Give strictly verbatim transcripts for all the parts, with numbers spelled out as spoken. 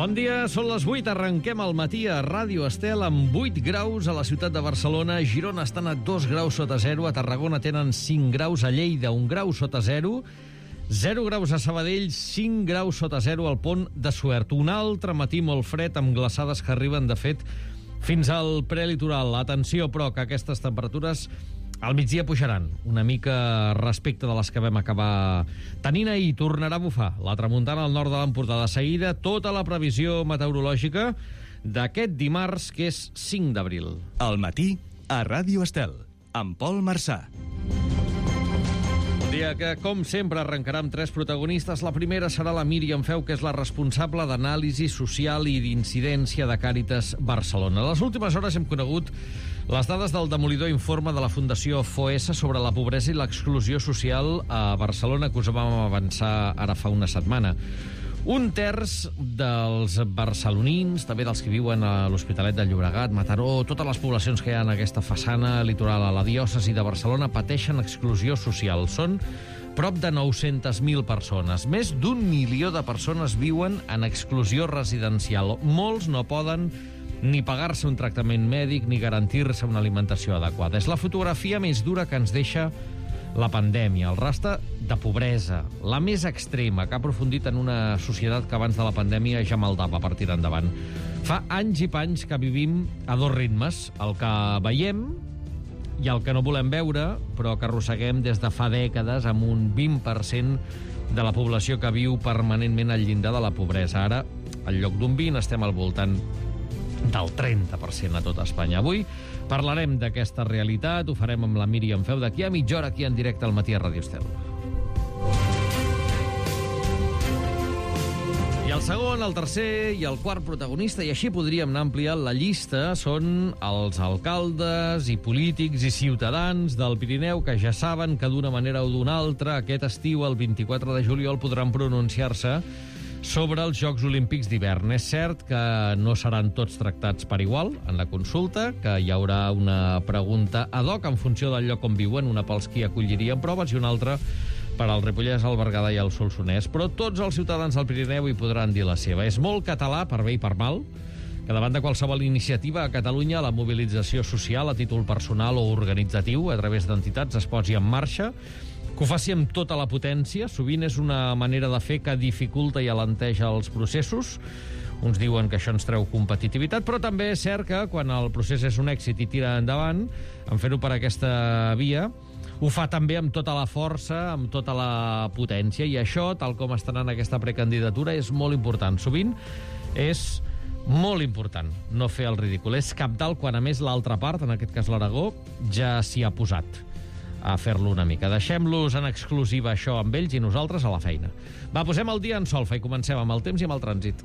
Bon dia, són les vuit, arrenquem al matí a Ràdio Estel amb vuit graus a la ciutat de Barcelona, a Girona estan a dos graus sota zero, a Tarragona tenen cinc graus, a Lleida un grau sota zero, zero graus a Sabadell, cinc graus sota zero al Pont de Suert. Un altre matí molt fred amb glaçades que arriben, de fet, fins al prelitoral. Atenció, però, que aquestes temperatures al migdia pujaran una mica respecte de les que vam acabar tenint ahir. Tornarà a bufar la tramuntana al nord de l'Empordà. De seguida, tota la previsió meteorològica d'aquest dimarts, que és cinc d'abril. Al matí, a Ràdio Estel, amb Pol Marçà. Un dia que, com sempre, arrencarà amb tres protagonistes. La primera serà la Míriam Feu, que és la responsable d'anàlisi social i d'incidència de Càritas Barcelona. A les últimes hores hem conegut les dades del demolidor informe de la Fundació Foessa sobre la pobresa i l'exclusió social a Barcelona, que us vam avançar ara fa una setmana. Un terç dels barcelonins, també dels que viuen a l'Hospitalet de Llobregat, Mataró, totes les poblacions que hi ha en aquesta façana litoral a la diòcesi de Barcelona, pateixen exclusió social. Són prop de nou-centes mil persones. Més d'un milió de persones viuen en exclusió residencial. Molts no poden ni pagar-se un tractament mèdic ni garantir-se una alimentació adequada. És la fotografia més dura que ens deixa la pandèmia, el rastre de pobresa, la més extrema, que ha aprofundit en una societat que abans de la pandèmia ja maldava per tirar endavant. Fa anys i panys que vivim a dos ritmes, el que veiem i el que no volem veure, però que arrosseguem des de fa dècades amb un vint per cent de la població que viu permanentment al llindar de la pobresa. Ara, en lloc d'un vint, estem al voltant del trenta per cent a tot Espanya. Avui parlarem d'aquesta realitat, ho farem amb la Míriam Feu d'aquí a mitja hora, aquí en directe al matí a Ràdio Estel. I el segon, el tercer i el quart protagonista, i així podríem anar ampliant la llista, són els alcaldes i polítics i ciutadans del Pirineu que ja saben que d'una manera o d'una altra aquest estiu, el vint-i-quatre de juliol, podran pronunciar-se sobre els Jocs Olímpics d'hivern. És cert que no seran tots tractats per igual en la consulta, que hi haurà una pregunta ad hoc en funció del lloc on viuen, una pels qui acollirien proves i una altra per al Ripollès, el Berguedà i el Solsonès. Però tots els ciutadans del Pirineu hi podran dir la seva. És molt català, per bé i per mal, que davant de qualsevol iniciativa a Catalunya la mobilització social a títol personal o organitzatiu a través d'entitats es posi en marxa, que ho faci amb tota la potència. Sovint és una manera de fer que dificulta i alenteja els processos. Uns diuen que això ens treu competitivitat, però també és cert que quan el procés és un èxit i tira endavant, en fer-ho per aquesta via, ho fa també amb tota la força, amb tota la potència, i això, tal com està anant aquesta precandidatura, és molt important. Sovint és molt important no fer el ridícul. És cabdal quan, a més, l'altra part, en aquest cas l'Aragó, ja s'hi ha posat a fer-lo una mica. Deixem-los en exclusiva això amb ells i nosaltres a la feina. Va, posem el dia en solfa i comencem amb el temps i amb el trànsit.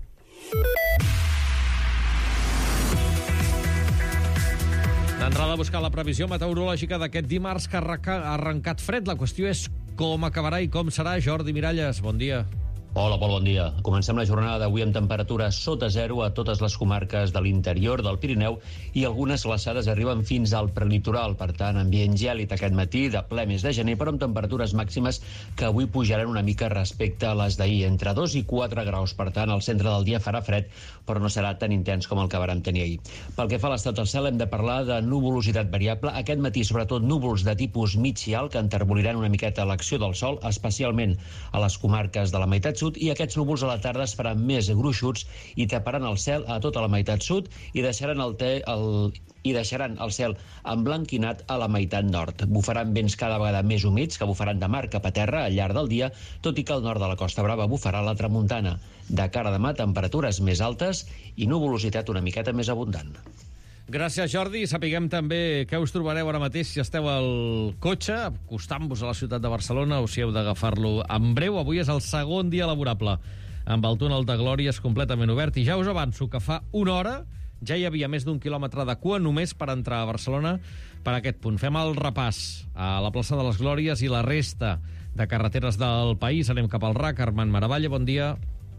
D'entrada a buscar la previsió meteorològica d'aquest dimarts que ha arrencat fred. La qüestió és com acabarà i com serà. Jordi Miralles, bon dia. Hola, Pol, bon dia. Comencem la jornada d'avui amb temperatures sota zero a totes les comarques de l'interior del Pirineu i algunes glaçades arriben fins al prelitoral. Per tant, ambient gèlid aquest matí, de ple mes de gener, però amb temperatures màximes que avui pujaran una mica respecte a les d'ahir, entre dos i quatre graus. Per tant, al centre del dia farà fred, però no serà tan intens com el que vàrem tenir ahir. Pel que fa a l'estat del cel, hem de parlar de nuvolositat variable. Aquest matí, sobretot, núvols de tipus mig i alt que enterboliran una miqueta l'acció del sol, especialment a les comarques de la meitat sud, i aquests núvols a la tarda es faran més gruixuts i taparan el cel a tota la meitat sud i deixaran el, te, el, i deixaran el cel emblanquinat a la meitat nord. Bufaran vents cada vegada més humits que bufaran de mar cap a terra al llarg del dia, tot i que al nord de la Costa Brava bufarà la tramuntana. De cara a demà, temperatures més altes i nuvolositat una miqueta més abundant. Gràcies, Jordi. Sapiguem també què us trobareu ara mateix si esteu al cotxe, acostant-vos a la ciutat de Barcelona, o si heu d'agafar-lo en breu. Avui és el segon dia laborable, amb el túnel de Glòries completament obert, i ja us avanço que fa una hora ja hi havia més d'un quilòmetre de cua només per entrar a Barcelona per aquest punt. Fem el repàs a la plaça de les Glòries i la resta de carreteres del país. Anem cap al R A C. Armand Maravalla, bon dia.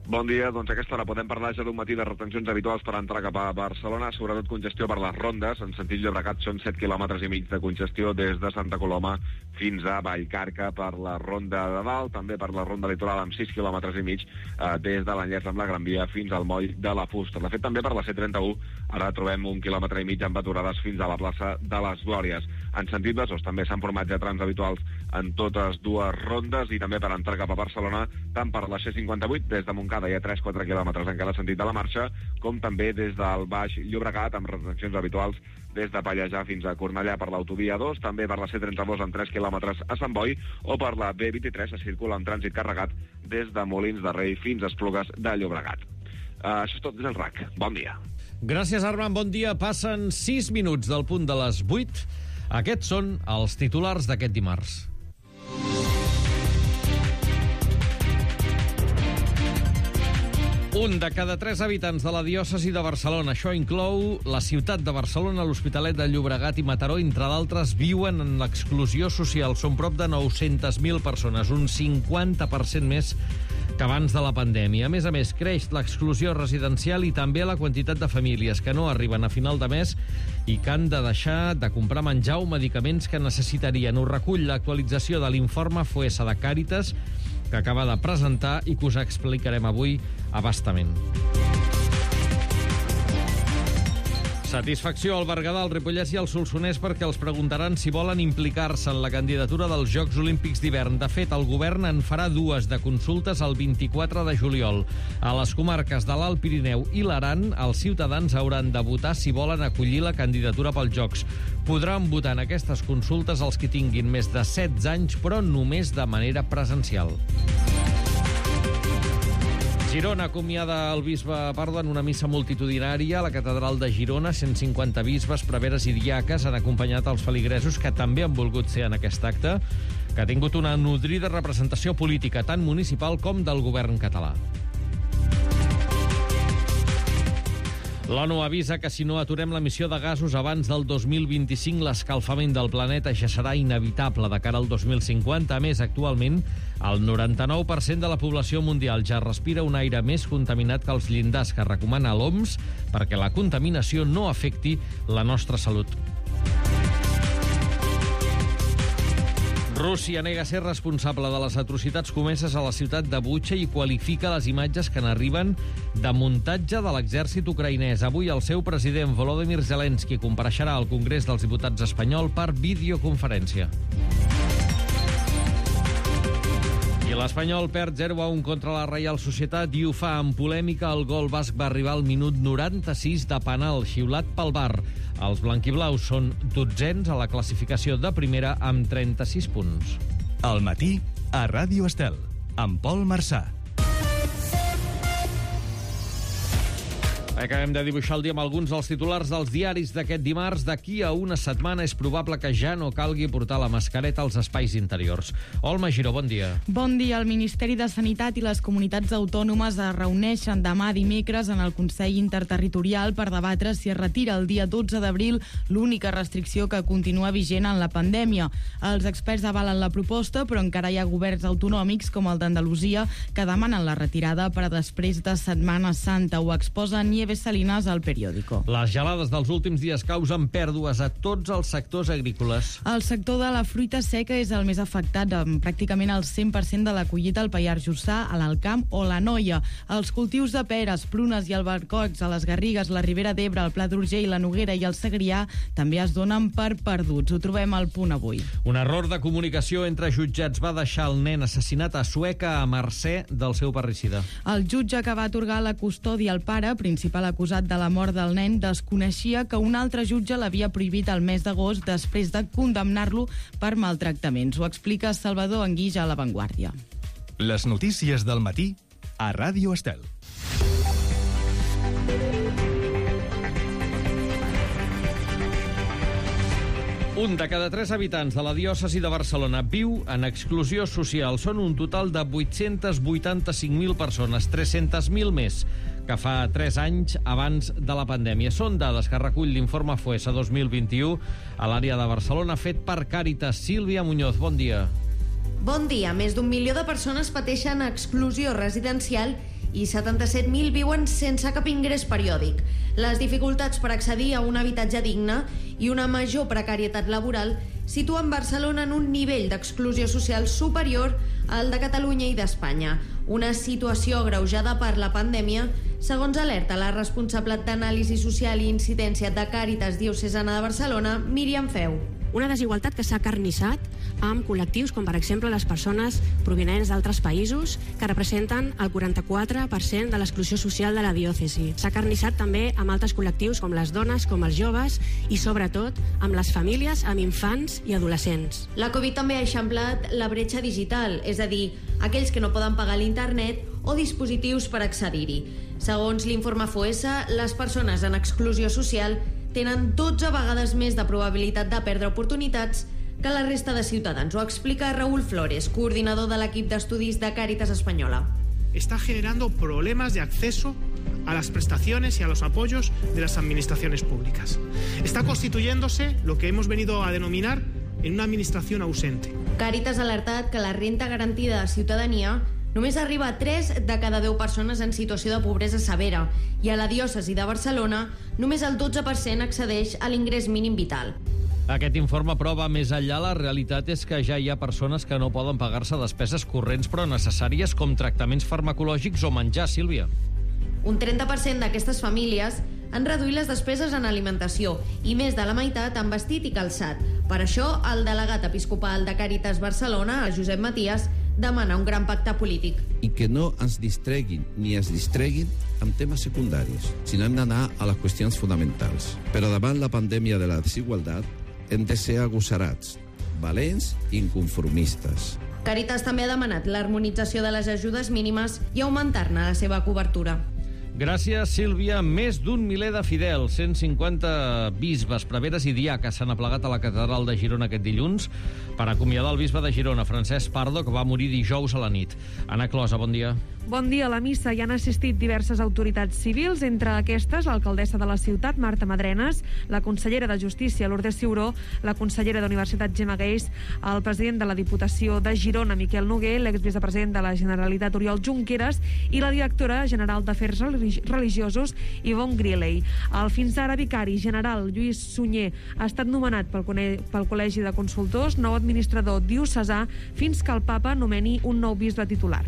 Bon dia. Doncs a aquesta hora podem parlar ja d'un matí de retencions habituals per entrar cap a Barcelona, sobretot congestió per les rondes. En sentit Llobregat són set quilòmetres i mig de congestió des de Santa Coloma fins a Vallcarca per la ronda de dalt, també per la ronda litoral amb sis quilòmetres i mig eh, des de l'enllaç amb la Gran Via fins al moll de la Fusta. De fet, també per la C trenta-u ara trobem un quilòmetre i mig amb aturades fins a la plaça de les Glòries. En sentit Besòs també s'han format ja trams habituals en totes dues rondes i també per entrar cap a Barcelona, tant per la C cinquanta-vuit des de Montcada hi ha tres a quatre quilòmetres en cada sentit de la marxa, com també des del Baix Llobregat amb retencions habituals des de Pallejà fins a Cornellà per l'autovia dos, també per la C trenta-dos amb tres quilòmetres a Sant Boi, o per la B vint-i-tres a circula amb trànsit carregat des de Molins de Rei fins a Esplugues de Llobregat. Uh, això és tot des del R A C. Bon dia. Gràcies, Armand. Bon dia. Passen sis minuts del punt de les vuit. Aquests són els titulars d'aquest dimarts. Un de cada tres habitants de la diòcesi de Barcelona, això inclou la ciutat de Barcelona, l'Hospitalet de Llobregat i Mataró, entre d'altres, viuen en l'exclusió social. Són prop de nou-centes mil persones, un cinquanta per cent més que abans de la pandèmia. A més a més, creix l'exclusió residencial i també la quantitat de famílies que no arriben a final de mes i que han de deixar de comprar menjar o medicaments que necessitarien. Ho recull l'actualització de l'informe Foessa de Càritas, que acaba de presentar i que us explicarem avui a bastament. Satisfacció al Berguedà, al Ripollès i al Solsonès perquè els preguntaran si volen implicar-se en la candidatura dels Jocs Olímpics d'hivern. De fet, el govern en farà dues de consultes el vint-i-quatre de juliol. A les comarques de l'Alt Pirineu i l'Aran, els ciutadans hauran de votar si volen acollir la candidatura pels Jocs. Podran votar en aquestes consultes els que tinguin més de setze anys, però només de manera presencial. Girona acomiada el bisbe Pardo en una missa multitudinària a la catedral de Girona. cent cinquanta bisbes, preveres i diaques han acompanyat els feligresos que també han volgut ser en aquest acte, que ha tingut una nodrida representació política tant municipal com del govern català. L'ONU avisa que si no aturem l'emissió de gasos abans del dos mil vint-i-cinc, l'escalfament del planeta ja serà inevitable de cara al dos mil cinquanta. A més, actualment, el noranta-nou per cent de la població mundial ja respira un aire més contaminat que els llindars que recomana l'O M S perquè la contaminació no afecti la nostra salut. Rússia nega ser responsable de les atrocitats comeses a la ciutat de Bucha i qualifica les imatges que n'arriben de muntatge de l'exèrcit ucraïnès. Avui el seu president Volodymyr Zelensky compareixerà al Congrés dels Diputats espanyol per videoconferència. I l'Espanyol perd zero a un contra la Reial Societat i ho fa amb polèmica. El gol basc va arribar al minut noranta-sis de penal, xiulat pel V A R. Els blanquiblaus són dotzens a la classificació de primera amb trenta-sis punts. Al matí, a Ràdio Estel, amb Pol Marçà. Acabem de dibuixar el dia amb alguns dels titulars dels diaris d'aquest dimarts. D'aquí a una setmana és probable que ja no calgui portar la mascareta als espais interiors. Olma Giró, bon dia. Bon dia. El Ministeri de Sanitat i les comunitats autònomes es reuneixen demà dimecres en el Consell Interterritorial per debatre si es retira el dia dotze d'abril l'única restricció que continua vigent en la pandèmia. Els experts avalen la proposta, però encara hi ha governs autonòmics, com el d'Andalusia, que demanen la retirada per a després de Setmana Santa. Ho exposa Nieves Salinas al Periódico. Les gelades dels últims dies causen pèrdues a tots els sectors agrícoles. El sector de la fruita seca és el més afectat, amb pràcticament el cent per cent de la collita al Pallars Jussà, a l'Alcamp o l'Anoia. Els cultius de peres, prunes i albercocs a les Garrigues, la Ribera d'Ebre, el Pla d'Urgell, la Noguera i el Segrià també es donen per perduts. Ho trobem al Punt Avui. Un error de comunicació entre jutjats va deixar el nen assassinat a Sueca a mercè del seu parricida. El jutge que va atorgar la custòdia al pare, principal acusat de la mort del nen, desconeixia que un altre jutge l'havia prohibit el mes d'agost després de condemnar-lo per maltractaments. Ho explica Salvador Anguix a La Vanguardia. Les notícies del matí a Ràdio Estel. Un de cada tres habitants de la diòcesi de Barcelona viu en exclusió social. Són un total de vuit-cents vuitanta-cinc mil persones, tres-cents mil més que fa tres anys abans de la pandèmia. Són dades que recull l'informe Foessa dos mil vint-i-u a l'àrea de Barcelona, fet per Càritas. Sílvia Muñoz, bon dia. Bon dia. Més d'un milió de persones pateixen exclusió residencial i setanta-set mil viuen sense cap ingrés periòdic. Les dificultats per accedir a un habitatge digne i una major precarietat laboral situen Barcelona en un nivell d'exclusió social superior al de Catalunya i d'Espanya. Una situació agreujada per la pandèmia, segons alerta la responsable d'anàlisi social i incidència de Càritas Diocesana de Barcelona, Míriam Feu. Una desigualtat que s'ha carnissat amb col·lectius com, per exemple, les persones provinents d'altres països, que representen el quaranta-quatre per cent de l'exclusió social de la diòcesi. S'ha carnissat també amb altres col·lectius com les dones, com els joves i, sobretot, amb les famílies, amb infants i adolescents. La Covid també ha eixamplat la bretxa digital, és a dir, aquells que no poden pagar l'internet o dispositius per accedir-hi. Segons l'informe Foessa, les persones en exclusió social tenen dotze vegades més de probabilitat de perdre oportunitats que la resta de ciutadans. Ho explica Raúl Flores, coordinador de l'equip d'estudis de Càritas Espanyola. Está generando problemas de acceso a las prestaciones y a los apoyos de las administraciones públicas. Está constituyéndose lo que hemos venido a denominar en una administración ausente. Càritas ha alertat que la renta garantida de ciutadania només arriba a tres de cada deu persones en situació de pobresa severa i a la diòcesi de Barcelona només el dotze per cent accedeix a l'ingrés mínim vital. Aquest informe, però, va més enllà. La realitat és que ja hi ha persones que no poden pagar-se despeses corrents però necessàries com tractaments farmacològics o menjar, Sílvia. Un trenta per cent d'aquestes famílies han reduït les despeses en alimentació i més de la meitat en vestit i calçat. Per això, el delegat episcopal de Càritas Barcelona, Josep Matías, demana un gran pacte polític. I que no ens distreguin ni es distreguin amb temes secundaris, sinó hem d'anar a les qüestions fonamentals. Però davant la pandèmia de la desigualtat hem de ser agosarats, valents i inconformistes. Càritas també ha demanat l'harmonització de les ajudes mínimes i augmentar-ne la seva cobertura. Gràcies, Sílvia. Més d'un miler de fidels, cent cinquanta bisbes, preveres i diaques s'han aplegat a la catedral de Girona aquest dilluns per acomiadar el bisbe de Girona, Francesc Pardo, que va morir dijous a la nit. Anna Closa, bon dia. Bon dia. A la missa hi han assistit diverses autoritats civils, entre aquestes l'alcaldessa de la ciutat, Marta Madrenas, la consellera de Justícia, Lourdes Ciuró, la consellera d'Universitat, Gemma Geis, el president de la Diputació de Girona, Miquel Noguer, l'exvicepresident de la Generalitat, Oriol Junqueras, i la directora general d'Afers Religiosos, Yvonne Griley. El fins ara vicari general, Lluís Sunyer, ha estat nomenat pel, pel Col·legi de Consultors, nou administrador diocesà, fins que el papa nomeni un nou bisbe titular.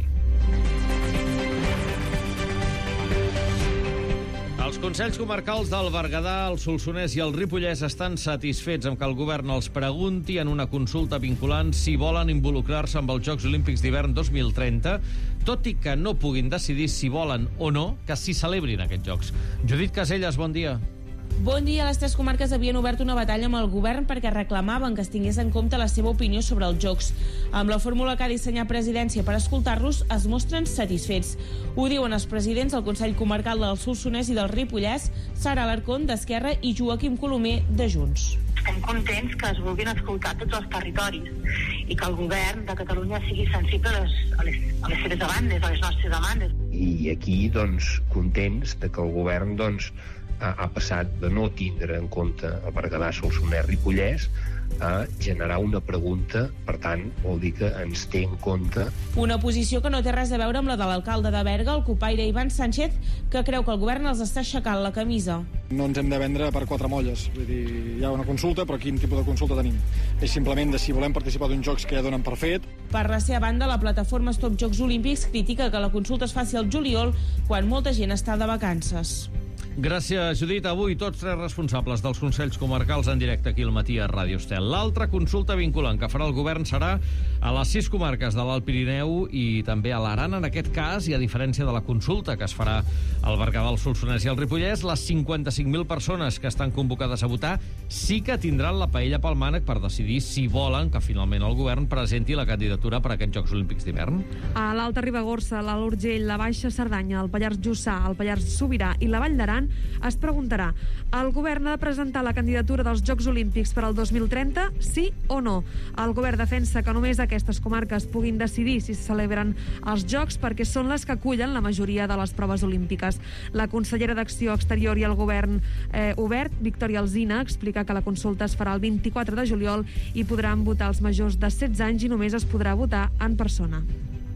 Els Consells Comarcals del Berguedà, el Solsonès i el Ripollès estan satisfets amb que el govern els pregunti en una consulta vinculant si volen involucrar-se amb els Jocs Olímpics d'hivern dos mil trenta, tot i que no puguin decidir si volen o no que s'hi celebrin aquests Jocs. Judit Caselles, bon dia. Bon dia. Les tres comarques havien obert una batalla amb el govern perquè reclamaven que es tingués en compte la seva opinió sobre els Jocs. Amb la fórmula que ha dissenyat Presidència per escoltar-los, es mostren satisfets. Ho diuen els presidents del Consell Comarcal del Solsonès i del Ripollès, Sara Alarcón, d'Esquerra, i Joaquim Colomer, de Junts. Estem contents que es vulguin escoltar tots els territoris i que el govern de Catalunya sigui sensible a les, a les, a les seves demandes, a les nostres demandes. I aquí, doncs, contents de que el govern, doncs, ha, ha passat de no tindre en compte el Berguedà, Solsonès, Ripollès a generar una pregunta, per tant, vol dir que ens té en compte. Una posició que no té res a veure amb la de l'alcalde de Berga, el copaire Ivan Sánchez, que creu que el govern els està aixecant la camisa. No ens hem de vendre per quatre molles. Vull dir, hi ha una consulta, però quin tipus de consulta tenim? És simplement de si volem participar d'uns jocs que ja donen per fet. Per la seva banda, la plataforma Stop Jocs Olímpics critica que la consulta es faci al juliol, quan molta gent està de vacances. Gràcies, Judit. Avui tots tres responsables dels Consells Comarcals en directe aquí al matí a Ràdio Estel. L'altra consulta vinculant que farà el govern serà a les sis comarques de l'Alt Pirineu i també a l'Aran, en aquest cas, i a diferència de la consulta que es farà al Berguedà, el Solsonès i el Ripollès, les cinquanta-cinc mil persones que estan convocades a votar sí que tindran la paella pel mànec per decidir si volen que finalment el govern presenti la candidatura per a aquests Jocs Olímpics d'hivern. A l'Alta Ribagorça, l'Alt Urgell, la Baixa Cerdanya, el Pallars Jussà, el Pallars Sobirà i la Vall d'Aran es preguntarà: el govern ha de presentar la candidatura dels Jocs Olímpics per al dos mil trenta, sí o no? El govern defensa que només aquestes comarques puguin decidir si se celebren els Jocs perquè són les que acullen la majoria de les proves olímpiques. La consellera d'Acció Exterior i el govern eh, obert, Victòria Alsina, explica que la consulta es farà el vint-i-quatre de juliol i podran votar els majors de setze anys i només es podrà votar en persona.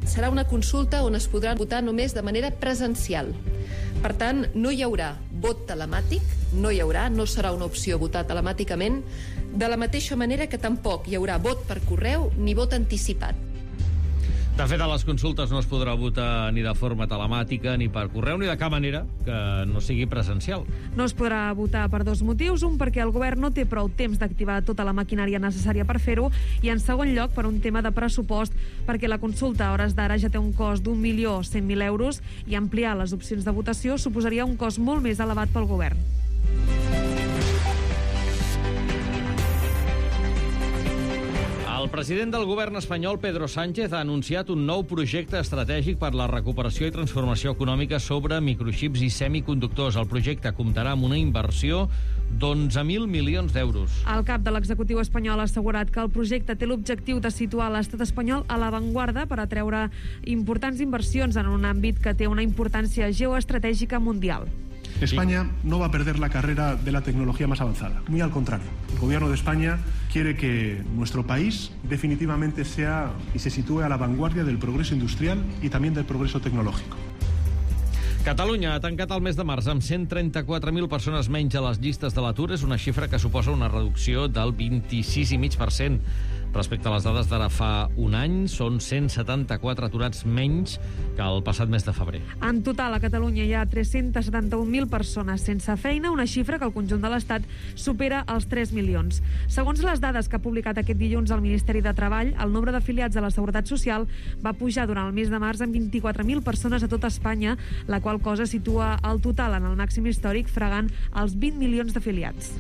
serà una consulta on es podrà votar només de manera presencial. Per tant, no hi haurà vot telemàtic, no hi haurà, no serà una opció votar telemàticament, de la mateixa manera que tampoc hi haurà vot per correu ni vot anticipat. De fet, a les consultes no es podrà votar ni de forma telemàtica, ni per correu, ni de cap manera que no sigui presencial. No es podrà votar per dos motius. Un, perquè el govern no té prou temps d'activar tota la maquinària necessària per fer-ho, i en segon lloc, per un tema de pressupost, perquè la consulta a hores d'ara ja té un cost d'un milió cent mil euros i ampliar les opcions de votació suposaria un cost molt més elevat pel govern. El president del govern espanyol, Pedro Sánchez, ha anunciat un nou projecte estratègic per la recuperació i transformació econòmica sobre microxips i semiconductors. El projecte comptarà amb una inversió d'onze mil milions d'euros. El cap de l'executiu espanyol ha assegurat que el projecte té l'objectiu de situar l'estat espanyol a l'avantguarda per atreure importants inversions en un àmbit que té una importància geoestratègica mundial. España no va a perder la carrera de la tecnología más avanzada. Muy al contrario. El gobierno de España quiere que nuestro país definitivamente sea y se sitúe a la vanguardia del progreso industrial y también del progreso tecnológico. Catalunya ha tancat el mes de març amb cent trenta-quatre mil persones menys a les llistes de l'atur. És una xifra que suposa una reducció del vint-i-sis coma cinc per cent. Respecte a les dades d'ara fa un any, són cent setanta-quatre aturats menys que el passat mes de febrer. En total, a Catalunya hi ha tres-cents setanta-un mil persones sense feina, una xifra que al conjunt de l'Estat supera els tres milions. Segons les dades que ha publicat aquest dilluns el Ministeri de Treball, el nombre d'afiliats a la Seguretat Social va pujar durant el mes de març en vint-i-quatre mil persones a tot Espanya, la qual cosa situa el total en el màxim històric, fregant els vint milions d'afiliats.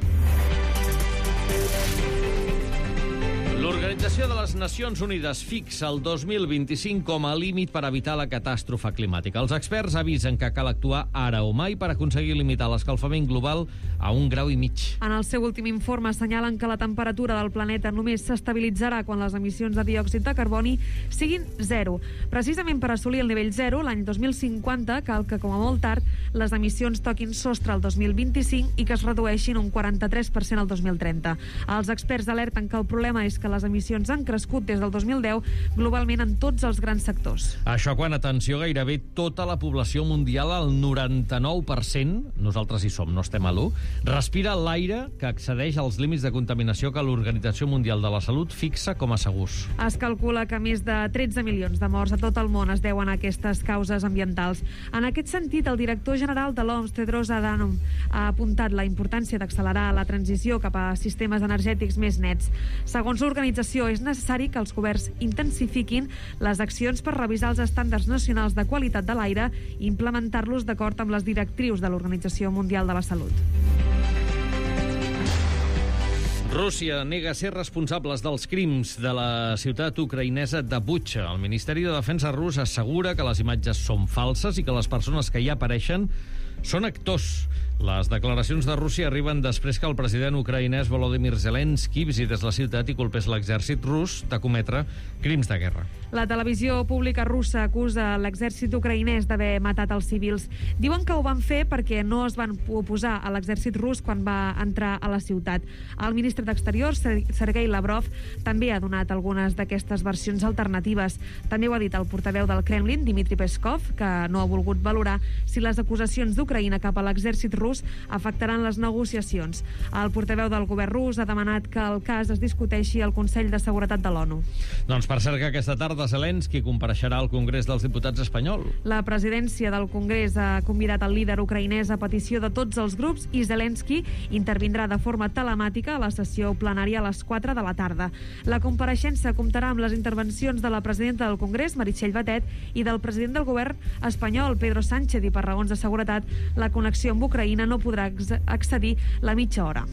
L'Organització de les Nacions Unides fixa el dos mil vint-i-cinc com a límit per evitar la catàstrofe climàtica. Els experts avisen que cal actuar ara o mai per aconseguir limitar l'escalfament global a un grau i mig. En el seu últim informe assenyalen que la temperatura del planeta només s'estabilitzarà quan les emissions de diòxid de carboni siguin zero. Precisament per assolir el nivell zero, l'any dos mil cinquanta, cal que, com a molt tard, les emissions toquin sostre el dos mil vint-i-cinc i que es redueixin un quaranta-tres per cent al dos mil trenta. Els experts alerten que el problema és que les emissions han crescut des del dos mil deu globalment en tots els grans sectors. Això quan, atenció, gairebé tota la població mundial, el noranta-nou per cent, nosaltres hi som, no estem a l'u, respira l'aire que excedeix els límits de contaminació que l'Organització Mundial de la Salut fixa com a segurs. Es calcula que més de tretze milions de morts a tot el món es deuen a aquestes causes ambientals. En aquest sentit, el director general de l'O M S, Tedros Adhanom, ha apuntat la importància d'accelerar la transició cap a sistemes energètics més nets. Segons l'organització, és necessari que els governs intensifiquin les accions per revisar els estàndards nacionals de qualitat de l'aire i implementar-los d'acord amb les directrius de l'Organització Mundial de la Salut. Rússia nega ser responsables dels crims de la ciutat ucraïnesa de Butxa. El Ministeri de Defensa rus assegura que les imatges són falses i que les persones que hi apareixen són actors. Les declaracions de Rússia arriben després que el president ucraïnès Volodymyr Zelensky visités la ciutat i culpés l'exèrcit rus de cometre crims de guerra. La televisió pública russa acusa l'exèrcit ucraïnès d'haver matat els civils. Diuen que ho van fer perquè no es van oposar a l'exèrcit rus quan va entrar a la ciutat. El ministre d'Exteriors, Sergei Lavrov, també ha donat algunes d'aquestes versions alternatives. També ho ha dit el portaveu del Kremlin, Dmitry Peskov, que no ha volgut valorar si les acusacions d'Ucraïna cap a l'exèrcit rus afectaran les negociacions. El portaveu del govern rus ha demanat que el cas es discuteixi al Consell de Seguretat de l'ONU. Doncs per cert que aquesta tarda Zelensky compareixerà al Congrés dels Diputats espanyol. La presidència del Congrés ha convidat el líder ucraïnès a petició de tots els grups i Zelensky intervindrà de forma telemàtica a la sessió plenària a les quatre de la tarda. La compareixença comptarà amb les intervencions de la presidenta del Congrés, Meritxell Batet, i del president del govern espanyol, Pedro Sánchez, i per raons de seguretat, la connexió amb Ucraïna no podrà excedir la mitja hora.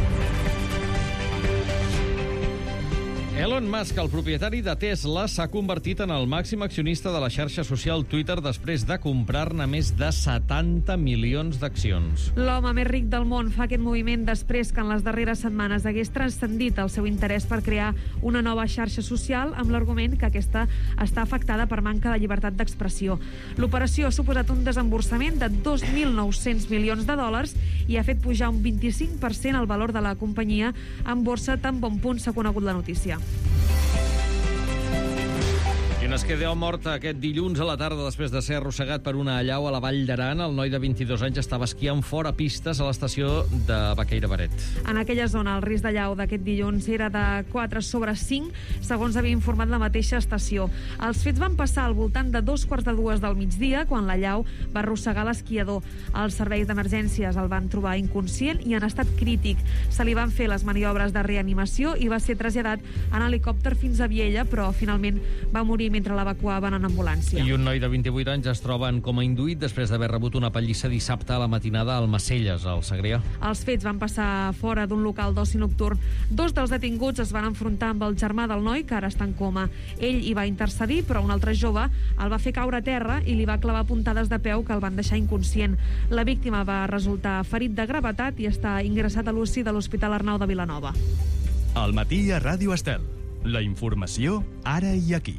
Elon Musk, el propietari de Tesla, s'ha convertit en el màxim accionista de la xarxa social Twitter després de comprar-ne més de setanta milions d'accions. L'home més ric del món fa aquest moviment després que en les darreres setmanes hagués transcendit el seu interès per crear una nova xarxa social amb l'argument que aquesta està afectada per manca de llibertat d'expressió. L'operació ha suposat un desemborsament de dos mil nou-cents milions de dòlars i ha fet pujar un vint-i-cinc per cent el valor de la companyia en borsa tan bon punt s'ha conegut la notícia. I un esquedeu mort aquest dilluns a la tarda després de ser arrossegat per una allau a la Vall d'Aran. El noi de vint-i-dos anys estava esquiant fora pistes a l'estació de Baqueira Baret. En aquella zona, el risc d'allau d'aquest dilluns era de quatre sobre cinc, segons havia informat la mateixa estació. Els fets van passar al voltant de dos quarts de dues del migdia, quan l'allau va arrossegar l'esquiador. Els serveis d'emergències el van trobar inconscient i en estat crític. Se li van fer les maniobres de reanimació i va ser traslladat en helicòpter fins a Viella, però finalment va morir mentre l'evacuaven en ambulància. I un noi de vint-i-vuit anys es troba en coma induït després d'haver rebut una pallissa dissabte a la matinada al Macelles, al Segrià. Els fets van passar fora d'un local d'oci nocturn. Dos dels detinguts es van enfrontar amb el germà del noi, que ara està en coma. Ell hi va intercedir, però un altre jove el va fer caure a terra i li va clavar puntades de peu que el van deixar inconscient. La víctima va resultar ferit de gravetat i està ingressat a l'U C I de l'Hospital Arnau de Vilanova. Al matí a Ràdio Estel. La informació ara i aquí.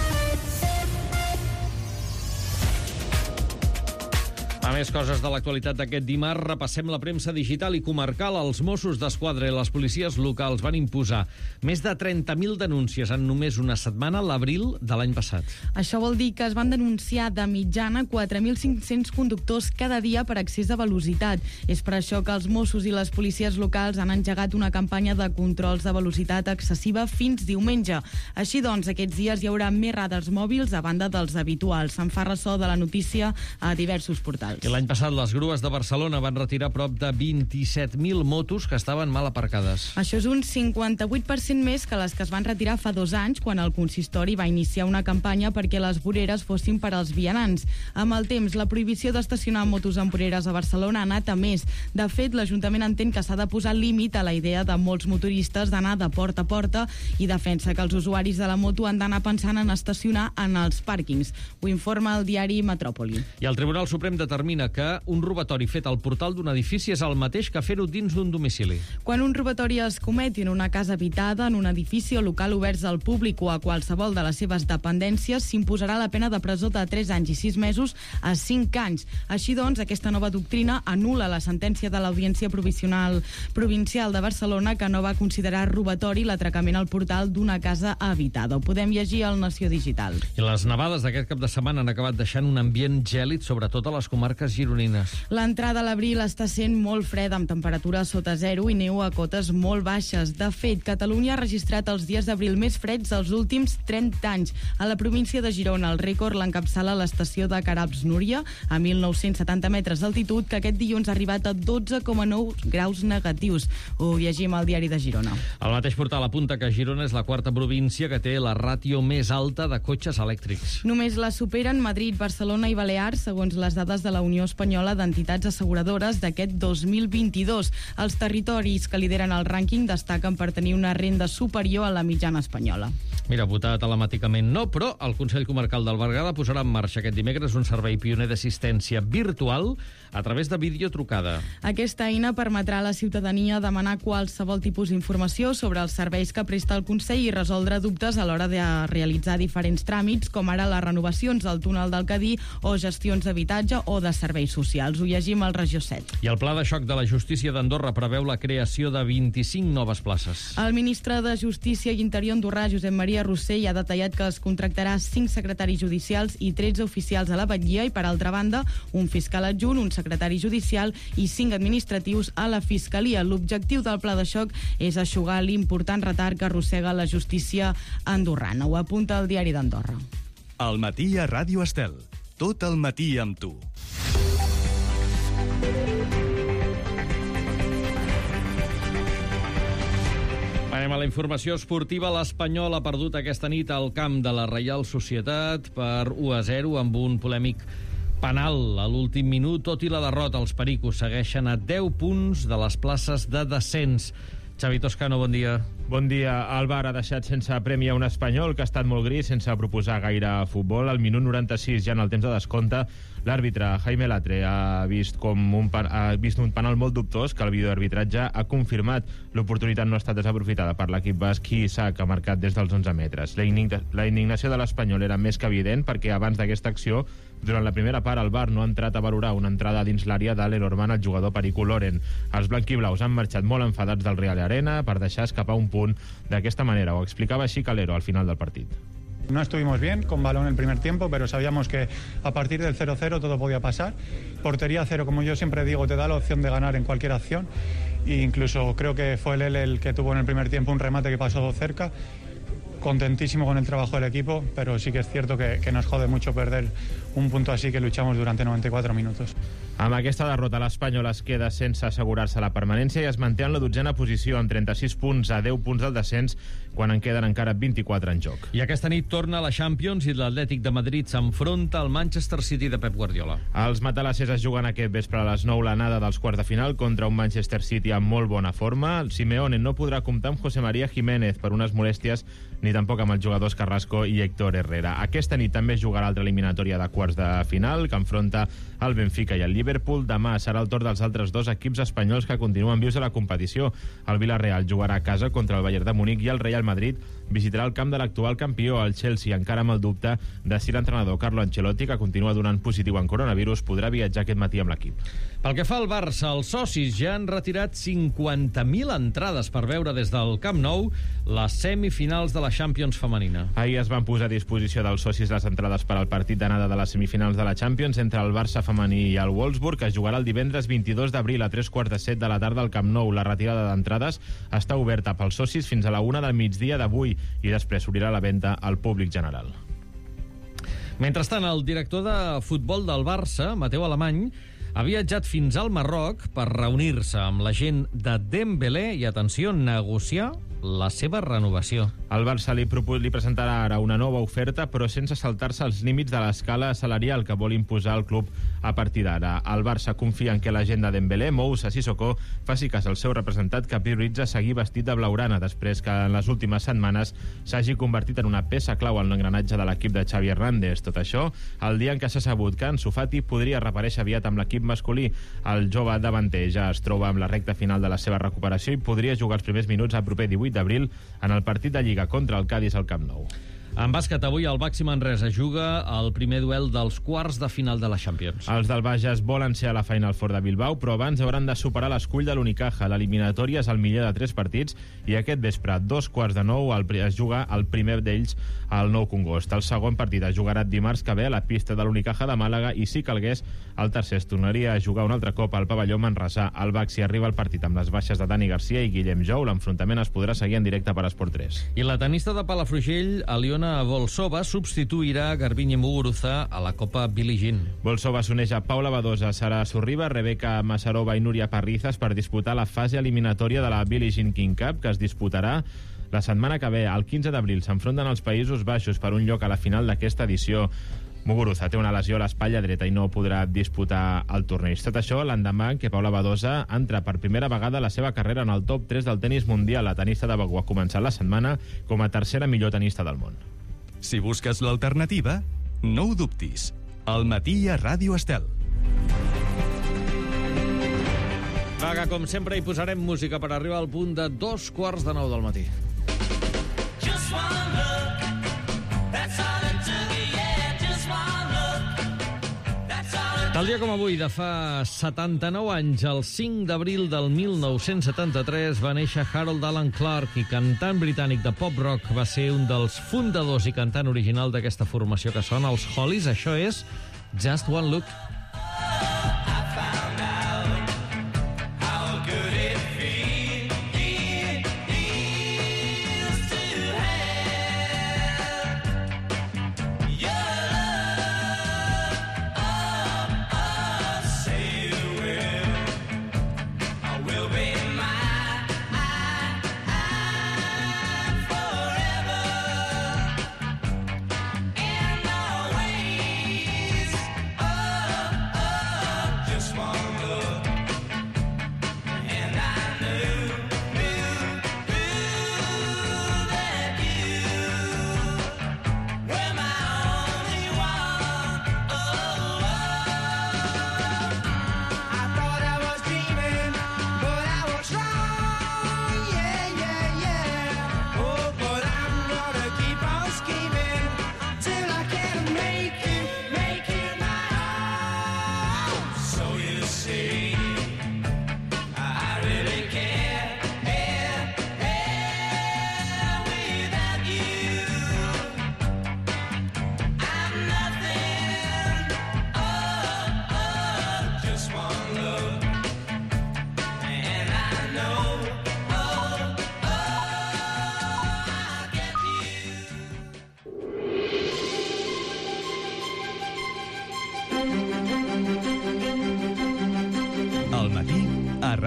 A més coses de l'actualitat d'aquest dimarts, repassem la premsa digital i comarcal. Els Mossos d'Esquadra i les policies locals van imposar més de trenta mil denúncies en només una setmana, l'abril de l'any passat. Això vol dir que es van denunciar de mitjana quatre mil cinc-cents conductors cada dia per excés de velocitat. És per això que els Mossos i les policies locals han engegat una campanya de controls de velocitat excessiva fins diumenge. Així doncs, aquests dies hi haurà més radars mòbils a banda dels habituals. Se'n fa ressò de la notícia a diversos portals. I l'any passat les grues de Barcelona van retirar prop de vint-i-set mil motos que estaven mal aparcades. Això és un cinquanta-vuit per cent més que les que es van retirar fa dos anys, quan el consistori va iniciar una campanya perquè les voreres fossin per als vianants. Amb el temps, la prohibició d'estacionar motos amb voreres a Barcelona ha anat a més. De fet, l'Ajuntament entén que s'ha de posar límit a la idea de molts motoristes d'anar de porta a porta i defensa que els usuaris de la moto han d'anar pensant en estacionar en els pàrquings. Ho informa el diari Metròpoli. I el Tribunal Suprem determina que un robatori fet al portal d'un edifici és el mateix que fer-ho dins d'un domicili. Quan un robatori es cometi en una casa habitada, en un edifici o local oberts al públic o a qualsevol de les seves dependències, s'imposarà la pena de presó de tres anys i sis mesos a cinc anys. Així doncs, aquesta nova doctrina anul·la la sentència de l'Audiència Provisional Provincial de Barcelona, que no va considerar robatori l'atracament al portal d'una casa habitada. Ho podem llegir al Nació Digital. I les nevades d'aquest cap de setmana han acabat deixant un ambient gèlid, sobretot a les comarques gironines. L'entrada a l'abril està sent molt freda, amb temperatura sota zero i neu a cotes molt baixes. De fet, Catalunya ha registrat els dies d'abril més freds dels últims trenta anys. A la província de Girona, el rècord l'encapçala l'estació de Carabs-Núria, a mil nou-cents setanta metres d'altitud, que aquest dilluns ha arribat a dotze coma nou graus negatius. Ho llegim al diari de Girona. El mateix portal apunta que Girona és la quarta província que té la ràtio més alta de cotxes elèctrics. Només la superen Madrid, Barcelona i Balears, segons les dades de la Unió Espanyola d'Entitats Asseguradores d'aquest dos mil vint-i-dos. Els territoris que lideren el rànquing destaquen per tenir una renda superior a la mitjana espanyola. Mira, votar telemàticament no, però el Consell Comarcal del Berguedà posarà en marxa aquest dimecres un servei pioner d'assistència virtual a través de videotrucada. Aquesta eina permetrà a la ciutadania demanar qualsevol tipus d'informació sobre els serveis que presta el Consell i resoldre dubtes a l'hora de realitzar diferents tràmits, com ara les renovacions del túnel del Cadí o gestions d'habitatge o de serveis socials. Ho llegim al Regió set. I el Pla de Xoc de la Justícia d'Andorra preveu la creació de vint-i-cinc noves places. El ministre de Justícia i Interior andorrà, Josep Maria Rossell, ha detallat que es contractarà cinc secretaris judicials i tretze oficials a la batllia i, per altra banda, un fiscal adjunt, un secretari judicial i cinc administratius a la Fiscalia. L'objectiu del Pla de Xoc és eixugar l'important retard que arrossega la justícia andorrana. Ho apunta el diari d'Andorra. Al matí a Ràdio Estel. Tot el matí amb tu. Anem a la informació esportiva. L'Espanyol ha perdut aquesta nit al camp de la Reial Societat per u a zero amb un polèmic penal a l'últim minut. Tot i la derrota, els pericos segueixen a deu punts de les places de descens. Xavi Toscano, bon dia. Bon dia. El V A R ha deixat sense premi a un espanyol que ha estat molt gris, sense proposar gaire futbol. Al minut noranta-sis, ja en el temps de descompte, l'àrbitre Jaime Latre ha vist, com un, ha vist un penal molt dubtós que el videoarbitratge ha confirmat. L'oportunitat no ha estat desaprofitada per l'equip basc, i Isaac ha marcat des dels onze metres. La, indigna, la indignació de l'Espanyol era més que evident, perquè abans d'aquesta acció, durant la primera part, el V A R no ha entrat a valorar una entrada dins l'àrea de Lenormand, el jugador Perico Loren. Els blanquiblaus han marxat molt enfadats del Real Arena per deixar escapar un punt d'aquesta manera. Ho explicava així Calero al final del partit. No estuvimos bien con balón el primer tiempo, pero sabíamos que a partir del cero cero todo podía pasar. Portería cero, como yo siempre digo, te da la opción de ganar en cualquier acción. E incluso creo que fue el el que tuvo en el primer tiempo un remate que pasó cerca. Contentísimo con el trabajo del equipo, però sí que és cierto que, que nos jode mucho perder un punto así que luchamos durante noventa y cuatro minutos. Amb aquesta derrota, l'Espanyol es queda sense assegurar-se la permanència i es manté en la dotzena posició amb trenta-sis punts a deu punts del descens, quan en queden encara vint-i-quatre en joc. I aquesta nit torna a la Champions i l'Atlètic de Madrid s'enfronta al Manchester City de Pep Guardiola. Els matalasses es juguen aquest vespre a les nou l'anada dels quarts de final contra un Manchester City amb molt bona forma. El Simeone no podrà comptar amb José María Jiménez per unes molèsties ni tampoc amb els jugadors Carrasco i Héctor Herrera. Aquesta nit també jugarà l'altra eliminatòria de quarts de final, que enfronta el Benfica i el Liverpool. Demà serà el torn dels altres dos equips espanyols que continuen vius a la competició. El Villarreal jugarà a casa contra el Bayern de Múnich i el Real Madrid visitarà el camp de l'actual campió, el Chelsea, encara amb el dubte de si l'entrenador Carlo Ancelotti, que continua donant positiu en coronavirus, podrà viatjar aquest matí amb l'equip. Pel que fa al Barça, els socis ja han retirat cinquanta mil entrades per veure des del Camp Nou les semifinals de la Champions femenina. Ahir es van posar a disposició dels socis les entrades per al partit d'anada de les semifinals de la Champions entre el Barça femení i el Wolfsburg, que es jugarà el divendres vint-i-dos d'abril a tres quarts de set de la tarda al Camp Nou. La retirada d'entrades està oberta pels socis fins a la una del migdia d'avui i després s'obrirà la venda al públic general. Mentrestant, el director de futbol del Barça, Mateu Alemany, ha viatjat fins al Marroc per reunir-se amb la gent de Dembélé i, atenció, negociar la seva renovació. El Barça li, li presentarà ara una nova oferta, però sense saltar-se els límits de l'escala salarial que vol imposar el club a partir d'ara. El Barça confia en que l'agent de Dembélé, Moussa Sissoko, faci cas al seu representat, que prioritza seguir vestit de blaugrana després que en les últimes setmanes s'hagi convertit en una peça clau en l'engranatge de l'equip de Xavi Hernández. Tot això, el dia en què s'ha sabut que Ansu Fati podria reaparèixer aviat amb l'equip masculí. El jove davanter ja es troba amb la recta final de la seva recuperació i podria jugar els primers minuts el proper divuit d'abril en el partit de Lliga contra el Cádiz al Camp Nou. En bàsquet, avui el Baxi Manresa juga el primer duel dels quarts de final de la Champions. Els del Bages volen ser a la Final Four de Bilbao, però abans hauran de superar l'escull de l'Unicaja. L'eliminatòria és el millor de tres partits i aquest vespre, dos quarts de nou, es juga el primer d'ells al Nou Congost. El segon partit es jugarà dimarts que ve a la pista de l'Unicaja de Màlaga i, si calgués, el tercer es tornaria a jugar un altre cop al pavelló manresà. El Baxi arriba al partit amb les baixes de Dani Garcia i Guillem Jou. L'enfrontament es podrà seguir en directe per Esport tres. I la tenista de Palafrugell, Aliona Volsova, substituirà Garbiñe Muguruza a la Copa Billie Jean. Volsova s'uneix a Paula Badosa, Sara Sorriba, Rebeca Masarova i Núria Parrizas per disputar la fase eliminatòria de la Billie Jean King Cup, que es disputarà la setmana que ve. El quinze d'abril s'enfronten els Països Baixos per un lloc a la final d'aquesta edició. Muguruza té una lesió a l'espatlla dreta i no podrà disputar el torneig. Tot això l'endemà que Paula Badosa entra per primera vegada a la seva carrera en el top tres del tenis mundial. La tenista de Begur ha començat la setmana com a tercera millor tenista del món. Si busques l'alternativa, no ho dubtis. Al matí a Ràdio Estel. Vaga, com sempre, hi posarem música per arribar al punt de dos quarts de nou del matí. Tal dia com avui, de fa setanta-nou anys, el cinc d'abril del mil nou-cents setanta-tres, va néixer Harold Alan Clark, i cantant britànic de pop-rock, va ser un dels fundadors i cantant original d'aquesta formació que sona els Hollies. Això és Just One Look.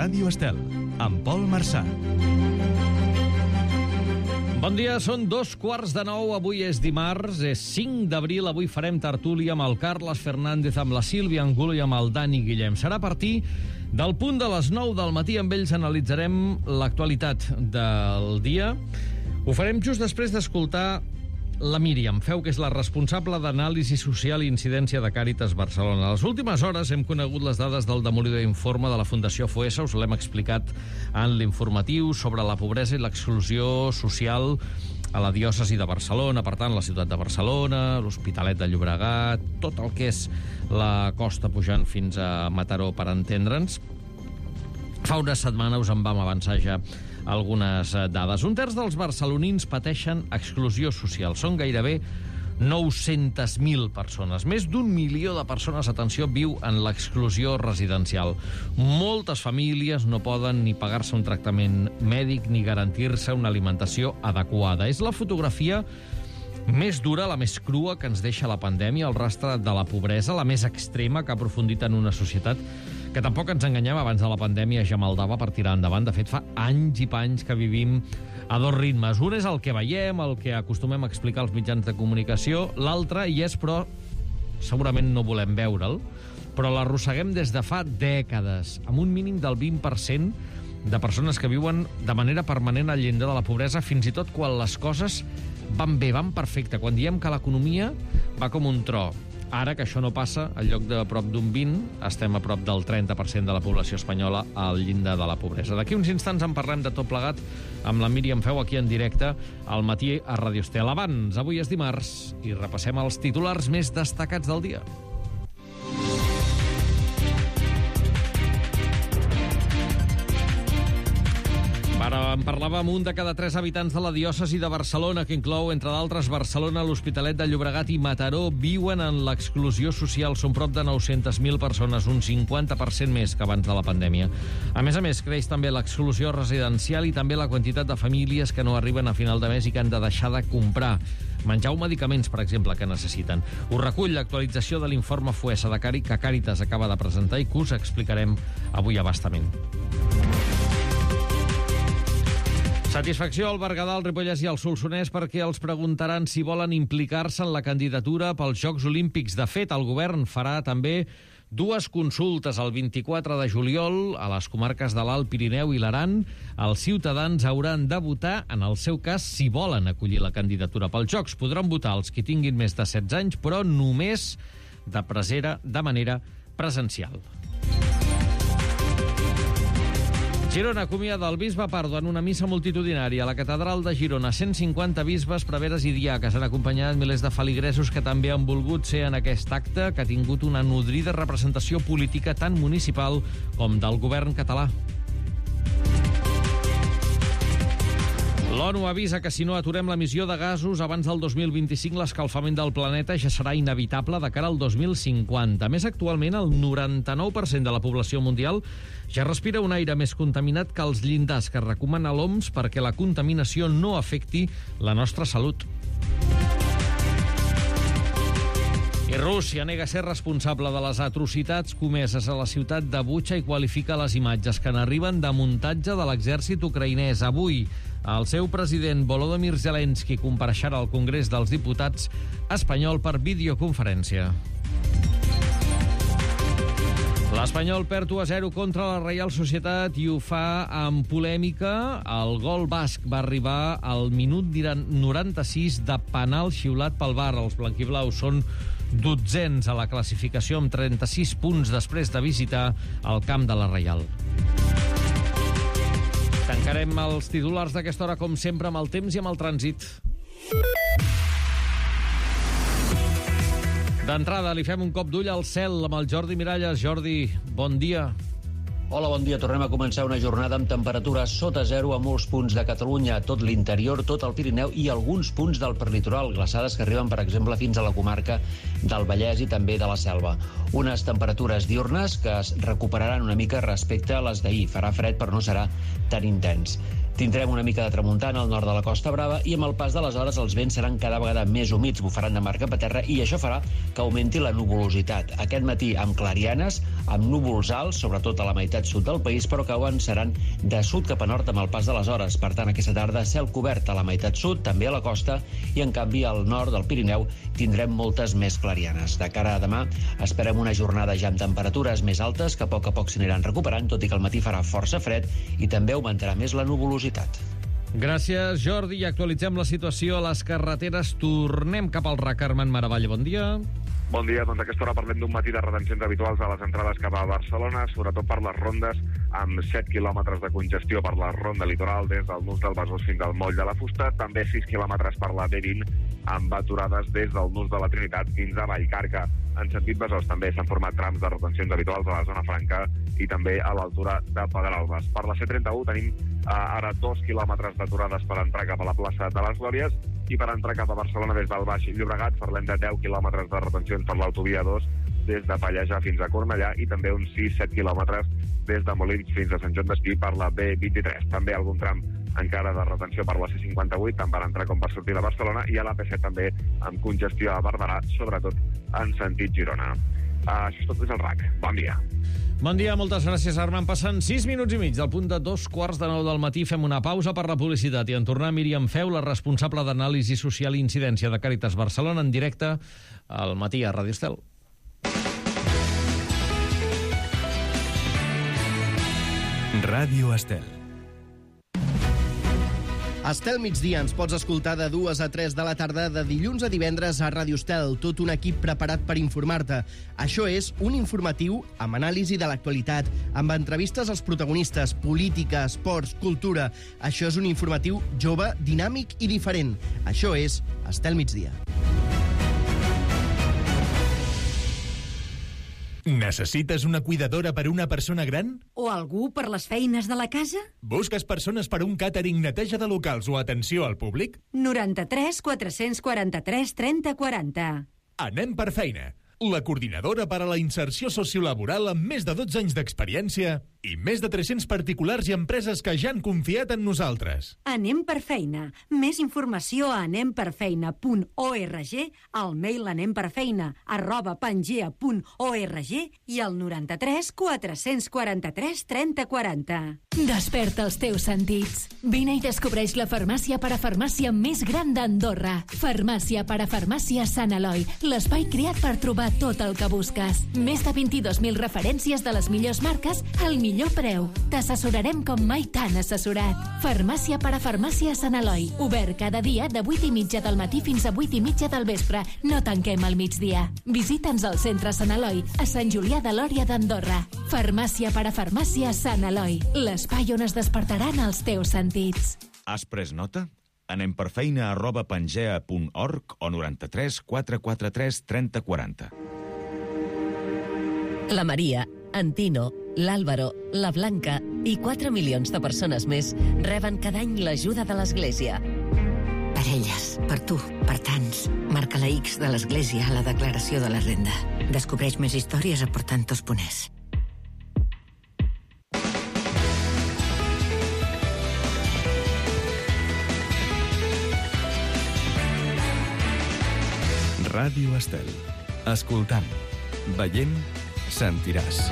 Ràdio Estel, amb Pol Marçà. Bon dia, són dos quarts de nou, avui és dimarts, és cinc d'abril, avui farem tertúlia amb el Carles Fernández, amb la Sílvia Angulo i amb el Dani Guillem. Serà a partir del punt de les nou del matí, amb ells analitzarem l'actualitat del dia. Ho farem just després d'escoltar la Míriam Feu, que és la responsable d'anàlisi social i incidència de Càritas Barcelona. A les últimes hores hem conegut les dades del demolidor informe de la Fundació Foessa, us l'hem explicat en l'informatiu, sobre la pobresa i l'exclusió social a la diòcesi de Barcelona, per tant, la ciutat de Barcelona, l'Hospitalet de Llobregat, tot el que és la costa pujant fins a Mataró, per entendre'ns. Fa una setmana us en vam avançar ja algunes dades. Un terç dels barcelonins pateixen exclusió social. Són gairebé nou-centes mil persones. Més d'un milió de persones, atenció, viu en l'exclusió residencial. Moltes famílies no poden ni pagar-se un tractament mèdic ni garantir-se una alimentació adequada. És la fotografia més dura, la més crua que ens deixa la pandèmia, el rastre de la pobresa, la més extrema, que ha aprofundit en una societat que tampoc ens enganyem, abans de la pandèmia ja maldava per tirar endavant. De fet, fa anys i panys que vivim a dos ritmes. Un és el que veiem, el que acostumem a explicar als mitjans de comunicació. L'altre hi és, però segurament no volem veure'l, però l'arrosseguem des de fa dècades, amb un mínim del vint per cent de persones que viuen de manera permanent al llindar de la pobresa, fins i tot quan les coses van bé, van perfecte. Quan diem que l'economia va com un tro. Ara que això no passa, al lloc de prop d'un vint, estem a prop del trenta per cent de la població espanyola al llindar de la pobresa. D'aquí uns instants en parlem de tot plegat amb la Míriam Feu, aquí en directe al matí a Ràdio Estel. Abans, avui és dimarts i repassem els titulars més destacats del dia. Ara en parlàvem, un de cada tres habitants de la diòcesi de Barcelona, que inclou, entre d'altres, Barcelona, l'Hospitalet de Llobregat i Mataró, viuen en l'exclusió social. Són prop de nou-centes mil persones, un cinquanta per cent més que abans de la pandèmia. A més a més, creix també l'exclusió residencial i també la quantitat de famílies que no arriben a final de mes i que han de deixar de comprar menjar o medicaments, per exemple, que necessiten. Ho recull l'actualització de l'informe Foessa de Càritas que Càritas acaba de presentar i que us explicarem avui abastament. Satisfacció al Berguedà, al Ripollès i al Solsonès perquè els preguntaran si volen implicar-se en la candidatura pels Jocs Olímpics. De fet, el govern farà també dues consultes el vint-i-quatre de juliol a les comarques de l'Alt Pirineu i l'Aran. Els ciutadans hauran de votar, en el seu cas, si volen acollir la candidatura pels Jocs. Podran votar els qui tinguin més de setze anys, però només de presera, de manera presencial. Girona acomiada el bisbe Pardo en una missa multitudinària a la catedral de Girona. cent cinquanta bisbes, preveres i diaques han acompanyat milers de feligresos que també han volgut ser en aquest acte, que ha tingut una nodrida representació política tant municipal com del govern català. L'ONU avisa que si no aturem l'emissió de gasos abans del dos mil vint-i-cinc, l'escalfament del planeta ja serà inevitable de cara al dos mil cinquanta. A més, actualment, el noranta-nou per cent de la població mundial ja respira un aire més contaminat que els llindars que recomana l'O M S perquè la contaminació no afecti la nostra salut. I Rússia nega ser responsable de les atrocitats comeses a la ciutat de Butxa i qualifica les imatges que n'arriben de muntatge de l'exèrcit ucraïnès. Avui, el seu president Volodymyr Zelensky compareixerà al Congrés dels Diputats espanyol per videoconferència. L'Espanyol perd u a zero contra la Reial Societat i ho fa amb polèmica. El gol basc va arribar al minut noranta-sis de penal xiulat pel V A R. Els blanquiblaus són dotzens a la classificació amb trenta-sis punts després de visitar el camp de la Reial. Tancarem els titulars d'aquesta hora, com sempre, amb el temps i amb el trànsit. D'entrada, li fem un cop d'ull al cel amb el Jordi Miralles. Jordi, bon dia. Hola, bon dia. Tornem a començar una jornada amb temperatures sota zero a molts punts de Catalunya, tot l'interior, tot el Pirineu i alguns punts del perlitoral, glaçades que arriben, per exemple, fins a la comarca del Vallès i també de la Selva. Unes temperatures diurnes que es recuperaran una mica respecte a les d'ahir. Farà fred, però no serà tan intens. Tindrem una mica de tramuntana al nord de la Costa Brava i amb el pas de les hores els vents seran cada vegada més humits, bufaran de mar cap a terra i això farà que augmenti la nuvolositat. Aquest matí amb clarianes, amb núvols alts, sobretot a la meitat sud del país, però que avançaran de sud cap a nord amb el pas de les hores. Per tant, aquesta tarda cel cobert a la meitat sud, també a la costa, i en canvi al nord del Pirineu tindrem moltes més clarianes. De cara a demà esperem una jornada ja amb temperatures més altes que a poc a poc s'aniran recuperant, tot i que al matí farà força fred i també augmentarà més la nuvolositat. Gràcies, Jordi. I actualitzem la situació a les carreteres. Tornem cap al R A C. Carmen Maravall, bon dia. Bon dia, doncs a aquesta hora parlem d'un matí de retencions habituals a les entrades cap a Barcelona, sobretot per les rondes, amb set quilòmetres de congestió per la ronda litoral des del nus del Besòs fins al moll de la Fusta, també sis quilòmetres per la B vint, amb aturades des del nus de la Trinitat fins a Vallcarca. En sentit Besòs també s'han format trams de retencions habituals a la zona franca i també a l'altura de Pedralbes. Per la C trenta-u tenim eh, ara dos quilòmetres d'aturades per entrar cap a la plaça de les Glòries i per entrar cap a Barcelona des del Baix Llobregat parlem de deu quilòmetres de retencions per l'autovia dos des de Pallejà fins a Cornellà i també uns sis set quilòmetres des de Molins fins a Sant Joan d'Espí per la B vint-i-tres. També algun tram encara de retenció per la C cinquanta-vuit, tant per entrar com per sortir de Barcelona, i a l'A P set també amb congestió a Barberà, sobretot en sentit Girona. Uh, això és tot des del R A C. Bon dia. Bon dia, moltes gràcies, Armand. Passen sis minuts i mig del punt de dos quarts de nou del matí. Fem una pausa per la publicitat i en tornar Míriam Feu, la responsable d'anàlisi social i incidència de Càritas Barcelona, en directe al matí a Ràdio Estel. Ràdio Estel. Estel migdia ens pots escoltar de dues a tres de la tarda de dilluns a divendres a Ràdio Estel, tot un equip preparat per informar-te. Això és un informatiu amb anàlisi de l'actualitat, amb entrevistes als protagonistes, política, esports, cultura. Això és un informatiu jove, dinàmic i diferent. Això és Estel migdia. Necessites una cuidadora per una persona gran? O algú per les feines de la casa? Busques persones per un càtering, neteja de locals o atenció al públic? noranta-tres quatre-cents quaranta-tres trenta quaranta. Anem per feina. La coordinadora per a la inserció sociolaboral amb més de dotze anys d'experiència i més de tres-cents particulars i empreses que ja han confiat en nosaltres. Anem per feina. Més informació a anem per feina punt org, al mail anemperfeina arroba pangea punt org i al noranta-tres quatre-cents quaranta-tres trenta quaranta. Desperta els teus sentits. Vine i descobreix la farmàcia parafarmàcia més gran d'Andorra. Farmàcia parafarmàcia Sant Eloi, l'espai creat per trobar tot el que busques. Més de vint-i-dos mil referències de les millors marques al millor preu. T'assessorarem com mai t'han assessorat. Farmàcia parafarmàcia Sant Eloi. Obert cada dia de vuit i mitja del matí fins a vuit i mitja del vespre. No tanquem al migdia. Visita'ns al centre Sant Eloi, a Sant Julià de Lòria d'Andorra. Farmàcia parafarmàcia Sant Eloi, l'espai on es despertaran els teus sentits. Has pres nota? Anem per feina arroba pangea punt org o noranta-tres quatre quatre tres trenta quaranta. La Maria, en Tino, l'Àlvaro, la Blanca i quatre milions de persones més reben cada any l'ajuda de l'Església. Per elles, per tu, per tants. Marca la X de l'Església a la declaració de la renda. Descobreix més històries a portantos punt es. Ràdio Estel. Escoltant, veient, sentiràs.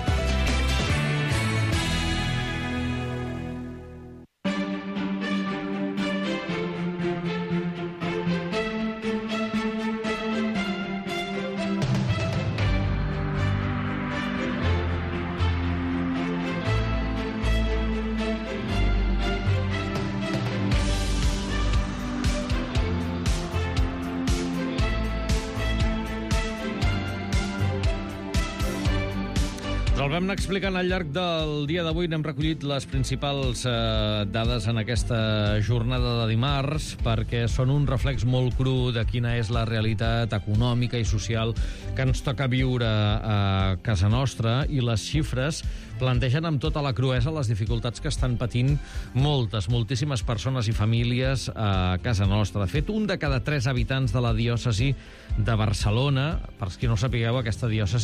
El vam anar explicant al llarg del dia d'avui. N'hem recollit les principals eh, dades en aquesta jornada de dimarts perquè són un reflex molt cru de quina és la realitat econòmica i social que ens toca viure a casa nostra, i les xifres plantegen amb tota la cruesa les dificultats que estan patint moltes, moltíssimes persones i famílies a casa nostra. De fet, un de cada tres habitants de la diòcesi de Barcelona, per qui no sapigueu, aquesta diòcesi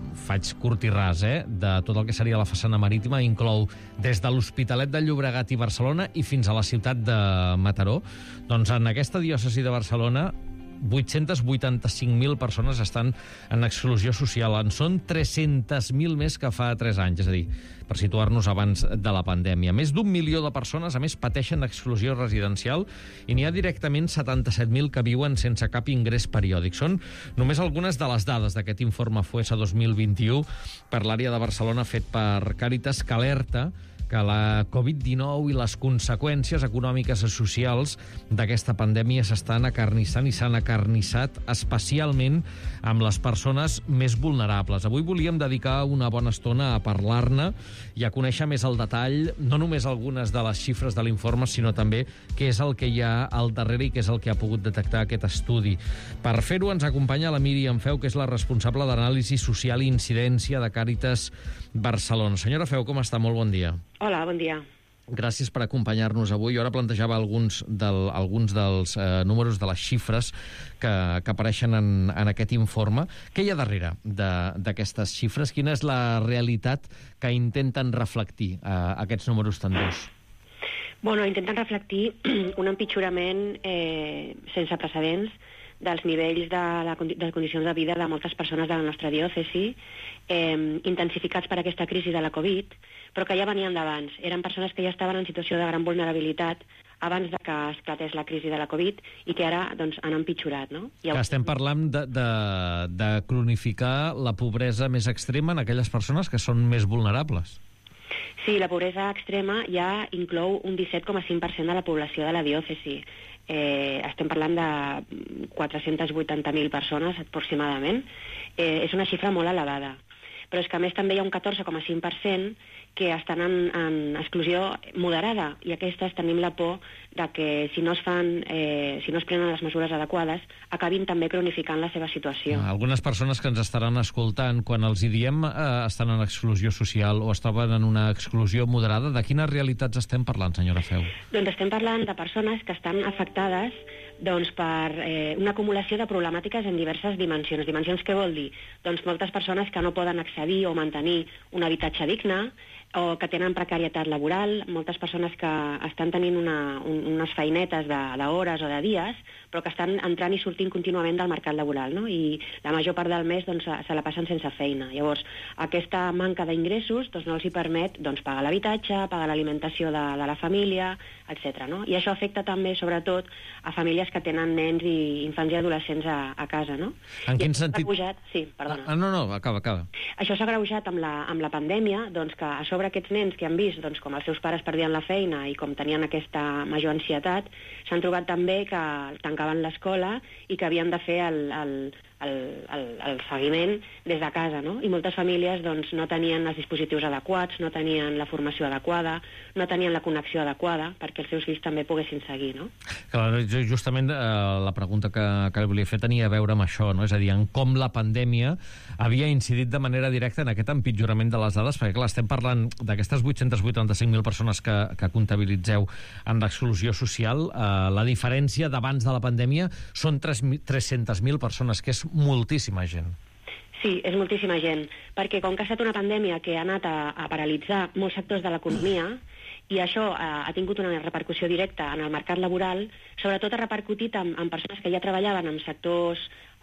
faig curt i ras, eh, de tot el que seria la façana marítima, inclou des de l'Hospitalet de Llobregat i Barcelona i fins a la ciutat de Mataró. Doncs en aquesta diòcesi de Barcelona vuit-cents vuitanta-cinc mil persones estan en exclusió social. En són tres-cents mil més que fa tres anys, és a dir, per situar-nos abans de la pandèmia. Més d'un milió de persones, a més, pateixen exclusió residencial i n'hi ha directament setanta-set mil que viuen sense cap ingrés periòdic. Són només algunes de les dades d'aquest informe FOESA dos mil vint-i-u per l'àrea de Barcelona fet per Càritas, que alerta que la covid dinou i les conseqüències econòmiques i socials d'aquesta pandèmia s'estan acarnissant i s'han acarnissat especialment amb les persones més vulnerables. Avui volíem dedicar una bona estona a parlar-ne i a conèixer més al detall, no només algunes de les xifres de l'informe, sinó també què és el que hi ha al darrere i què és el que ha pogut detectar aquest estudi. Per fer-ho ens acompanya la Míriam Feu, que és la responsable d'anàlisi social i incidència de Càritas Barcelona. Senyora Feu, com està? Molt bon dia. Hola, bon dia. Gràcies per acompanyar-nos avui. Jo ara plantejava alguns, del, alguns dels eh, números de les xifres que, que apareixen en, en aquest informe. Què hi ha darrere d'aquestes xifres? Quina és la realitat que intenten reflectir eh, aquests números tan durs? Bueno, intenten reflectir un empitjorament eh, sense precedents dels nivells de, la, de les condicions de vida de moltes persones de la nostra diòcesi, eh, intensificats per aquesta crisi de la Covid, però que ja venien d'abans. Eren persones que ja estaven en situació de gran vulnerabilitat abans de que esclatés la crisi de la Covid i que ara doncs, han empitjorat. No? I que estem parlant de, de, de cronificar la pobresa més extrema en aquelles persones que són més vulnerables. Sí, la pobresa extrema ja inclou un disset coma cinc per cent de la població de la diòcesi. Eh, estem parlant de quatre-cents vuitanta mil persones aproximadament. Eh, és una xifra molt elevada. Però és que a més també hi ha un catorze coma cinc per cent que estan en, en exclusió moderada i aquestes tenim la por de que si no es fan, eh, si no es prenen les mesures adequades acabin també cronificant la seva situació. Algunes persones que ens estaran escoltant, quan els hi diem eh, estan en exclusió social o es troben en una exclusió moderada, de quines realitats estem parlant, senyora Feu? Doncs estem parlant de persones que estan afectades doncs, per eh, una acumulació de problemàtiques en diverses dimensions. Dimensions què vol dir? Doncs moltes persones que no poden accedir o mantenir un habitatge digne, o que tenen precarietat laboral, moltes persones que estan tenint una, un, unes feinetes d'hores o de dies, però que estan entrant i sortint contínuament del mercat laboral, no? I la major part del mes doncs, se la passen sense feina. Llavors, aquesta manca d'ingressos doncs, no els hi permet doncs, pagar l'habitatge, pagar l'alimentació de, de la família, etcètera. No? I això afecta també, sobretot, a famílies que tenen nens i infants i adolescents a, a casa. No? En quin sentit? Agreujat... Sí, perdona. Ah, no, no, acaba, acaba. Això s'ha agreujat amb la, amb la pandèmia, doncs, que a sobre aquests nens que han vist doncs, com els seus pares perdien la feina i com tenien aquesta major ansietat, s'han trobat també que tancaven l'escola i que havien de fer el, el, el, el, el seguiment des de casa, no? I moltes famílies doncs, no tenien els dispositius adequats, no tenien la formació adequada, no tenien la connexió adequada perquè els seus fills també poguessin seguir, no? Clar, justament eh, la pregunta que, que volia fer tenia a veure amb això, no? És a dir, en com la pandèmia havia incidit de manera directa en aquest empitjorament de les dades, perquè clar, estem parlant d'aquestes vuit-cents vuitanta-cinc mil persones que, que comptabilitzeu en l'exclusió social. Eh, la diferència d'abans de la pandèmia són tres-centes mil persones, que és moltíssima gent. Sí, és moltíssima gent, perquè com que ha estat una pandèmia que ha anat a, a paralitzar molts sectors de l'economia, i això ha, ha tingut una repercussió directa en el mercat laboral, sobretot ha repercutit en, en persones que ja treballaven en sectors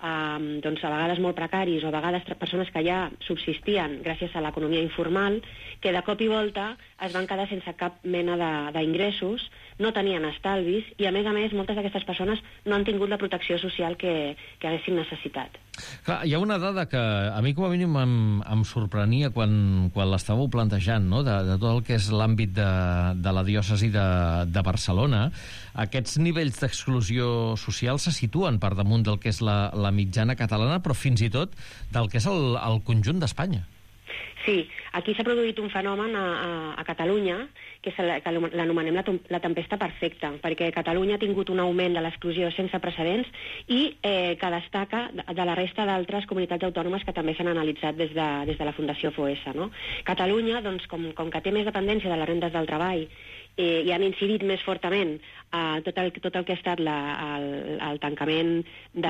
eh, doncs a vegades molt precaris o a vegades persones que ja subsistien gràcies a l'economia informal, que de cop i volta es van quedar sense cap mena d'ingressos, no tenien estalvis i, a més a més, moltes d'aquestes persones no han tingut la protecció social que, que haguessin necessitat. Clar, hi ha una dada que a mi com a mínim em, em sorprenia quan, quan l'estàveu plantejant, no? de, de tot el que és l'àmbit de, de la diòcesi de, de Barcelona. Aquests nivells d'exclusió social se situen per damunt del que és la, la mitjana catalana, però fins i tot del que és el, el conjunt d'Espanya. Sí, aquí s'ha produït un fenomen a, a, a Catalunya que, que l'anomenem la, la tempesta perfecta, perquè Catalunya ha tingut un augment de l'exclusió sense precedents i eh, que destaca de la resta d'altres comunitats autònomes que també s'han analitzat des de, des de la Fundació FOESA. No? Catalunya, doncs, com, com que té més dependència de les rendes del treball eh, i han incidit més fortament a tot el, tot el que ha estat la, el, el tancament de,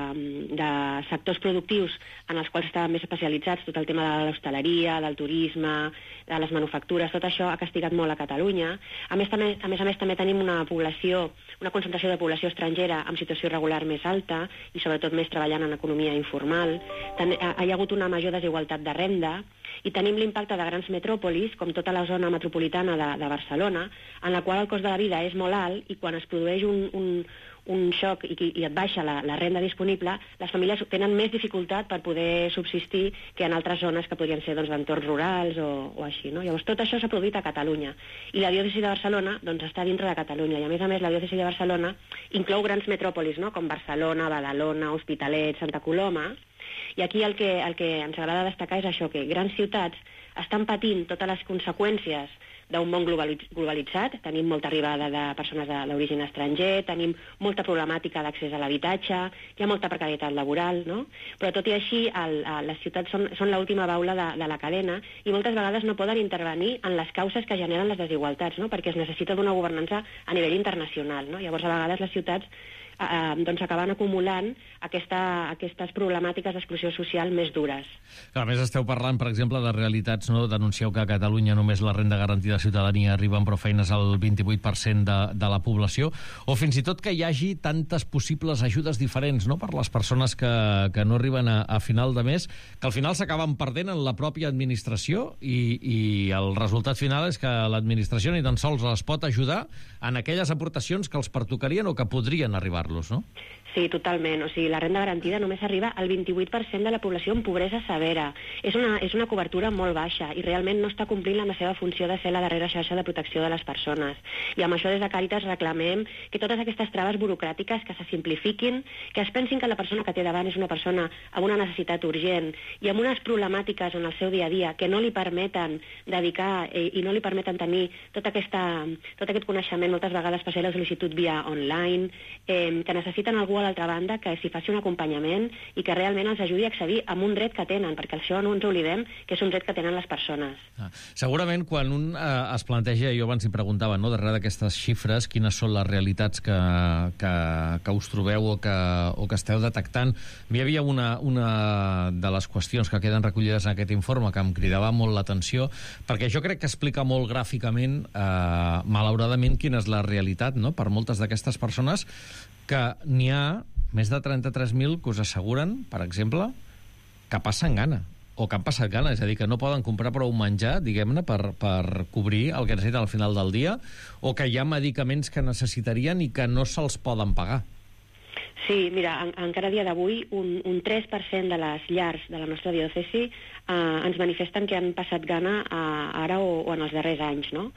de sectors productius en els quals estaven més especialitzats, tot el tema de l'hostaleria, del turisme, de les manufactures, tot això ha castigat molt a Catalunya. A més, també, a més a més, també tenim una població, una concentració de població estrangera amb situació irregular més alta i sobretot més treballant en economia informal. També, hi ha hagut una major desigualtat de renda i tenim l'impacte de grans metròpolis, com tota la zona metropolitana de, de Barcelona, en la qual el cost de la vida és molt alt i quan es produeix un, un, un xoc i, i et baixa la, la renda disponible, les famílies tenen més dificultat per poder subsistir que en altres zones que podrien ser doncs, d'entorns rurals o, o així. No? Llavors, tot això s'ha produït a Catalunya. I la diòcesi de Barcelona doncs, està dintre de Catalunya. I, a més a més, la diòcesi de Barcelona inclou grans metròpolis, no? Com Barcelona, Badalona, Hospitalet, Santa Coloma. I aquí el que, el que ens agrada destacar és això, que grans ciutats estan patint totes les conseqüències d'un món globalitzat. Tenim molta arribada de persones d'origen estranger, tenim molta problemàtica d'accés a l'habitatge, hi ha molta precarietat laboral, no? Però tot i així, el, les ciutats són, són l'última baula de, de la cadena i moltes vegades no poden intervenir en les causes que generen les desigualtats, no? Perquè es necessita d'una governança a nivell internacional, no? Llavors, a vegades les ciutats Eh, doncs acaben acumulant aquesta, aquestes problemàtiques d'exclusió social més dures. A més, esteu parlant, per exemple, de realitats, no? Denuncieu que a Catalunya només la renda garantida de ciutadania arriba amb prou feines al vint-i-vuit per cent de, de la població, o fins i tot que hi hagi tantes possibles ajudes diferents, no?, per les persones que, que no arriben a, a final de mes, que al final s'acaben perdent en la pròpia administració i, i el resultat final és que l'administració ni tan sols les pot ajudar en aquelles aportacions que els pertocarien o que podrien arribar los, ¿no? Sí, totalment. O sigui, la renda garantida només arriba al vint-i-vuit per cent de la població en pobresa severa. És una, és una cobertura molt baixa i realment no està complint la seva funció de ser la darrera xarxa de protecció de les persones. I amb això des de Càritas reclamem que totes aquestes traves burocràtiques que se simplifiquin, que es pensin que la persona que té davant és una persona amb una necessitat urgent i amb unes problemàtiques en el seu dia a dia que no li permeten dedicar eh, i no li permeten tenir tot, aquesta, tot aquest coneixement, moltes vegades per fer la sol·licitud via online, eh, que necessiten algú a l'altra banda que s'hi faci un acompanyament i que realment els ajudi a accedir a un dret que tenen, perquè això no ens oblidem que és un dret que tenen les persones. Ah, segurament quan un eh, es planteja, jo abans hi preguntava, no, darrere d'aquestes xifres, quines són les realitats que, que, que us trobeu o que, o que esteu detectant. Hi havia una, una de les qüestions que queden recollides en aquest informe que em cridava molt l'atenció, perquè jo crec que explica molt gràficament, eh, malauradament, quina és la realitat, no?, per moltes d'aquestes persones, que n'hi ha més de trenta-tres mil que us asseguren, per exemple, que passen gana, o que han passat gana, és a dir, que no poden comprar prou menjar, diguem-ne, per, per cobrir el que necessiten al final del dia, o que hi ha medicaments que necessitarien i que no se'ls poden pagar. Sí, mira, en, encara a dia d'avui un, un tres per cent de les llars de la nostra diòcesi eh, ens manifesten que han passat gana eh, ara o, o en els darrers anys, no?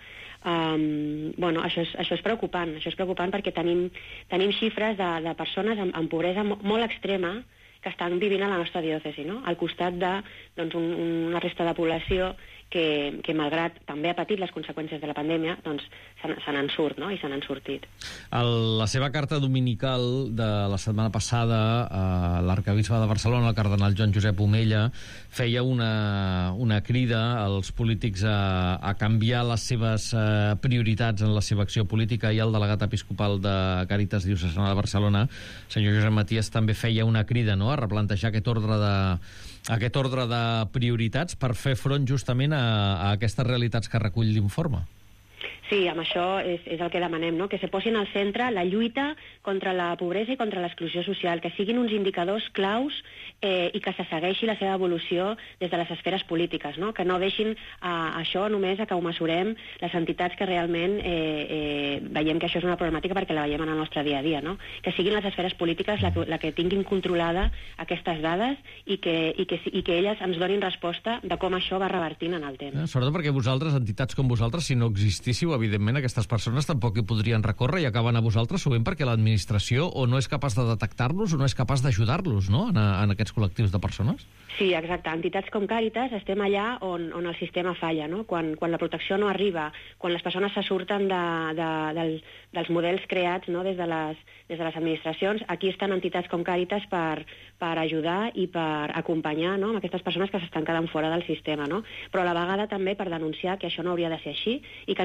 Um, bueno, això és, això és preocupant, això és preocupant perquè tenim, tenim xifres de, de persones amb, amb pobresa molt extrema que estan vivint a la nostra diòcesi, no?, al costat de doncs, un, una resta de població que, que malgrat també ha patit les conseqüències de la pandèmia, doncs se, se n'han surt, no?, i se n'han sortit. El, la seva carta dominical de la setmana passada, eh, l'arcabisbe de Barcelona, el cardenal Joan Josep Omella, feia una, una crida als polítics a, a canviar les seves eh, prioritats en la seva acció política, i el delegat episcopal de Càritas Diocesana de Barcelona, senyor Josep Matías, també feia una crida, no?, a replantejar aquest ordre de aquest ordre de prioritats per fer front justament a, a aquestes realitats que recull l'informe. Sí, amb això és, és el que demanem, no?, que se posin al centre la lluita contra la pobresa i contra l'exclusió social, que siguin uns indicadors claus eh, i que se segueixi la seva evolució des de les esferes polítiques, no?, que no deixin eh, això només a que ho mesurem les entitats que realment eh, eh, veiem que això és una problemàtica perquè la veiem en el nostre dia a dia, no?, que siguin les esferes polítiques la que, la que tinguin controlada aquestes dades i que, i, que, i que elles ens donin resposta de com això va revertint en el temps. Eh, sobretot perquè vosaltres, entitats com vosaltres, si no existíssiu, evidentment aquestes persones tampoc hi podrien recórrer i acaben a vosaltres sovint perquè l'administració o no és capaç de detectar-los o no és capaç d'ajudar-los, no?, en, en aquests col·lectius de persones. Sí, exacte. Entitats com Càritas estem allà on, on el sistema falla, no?, quan, quan la protecció no arriba, quan les persones se surten de, de, del, dels models creats, no?, des de les, des de les administracions. Aquí estan entitats com Càritas per, per ajudar i per acompanyar, no?, amb aquestes persones que s'estan quedant fora del sistema, no?, però a la vegada també per denunciar que això no hauria de ser així i que entitats com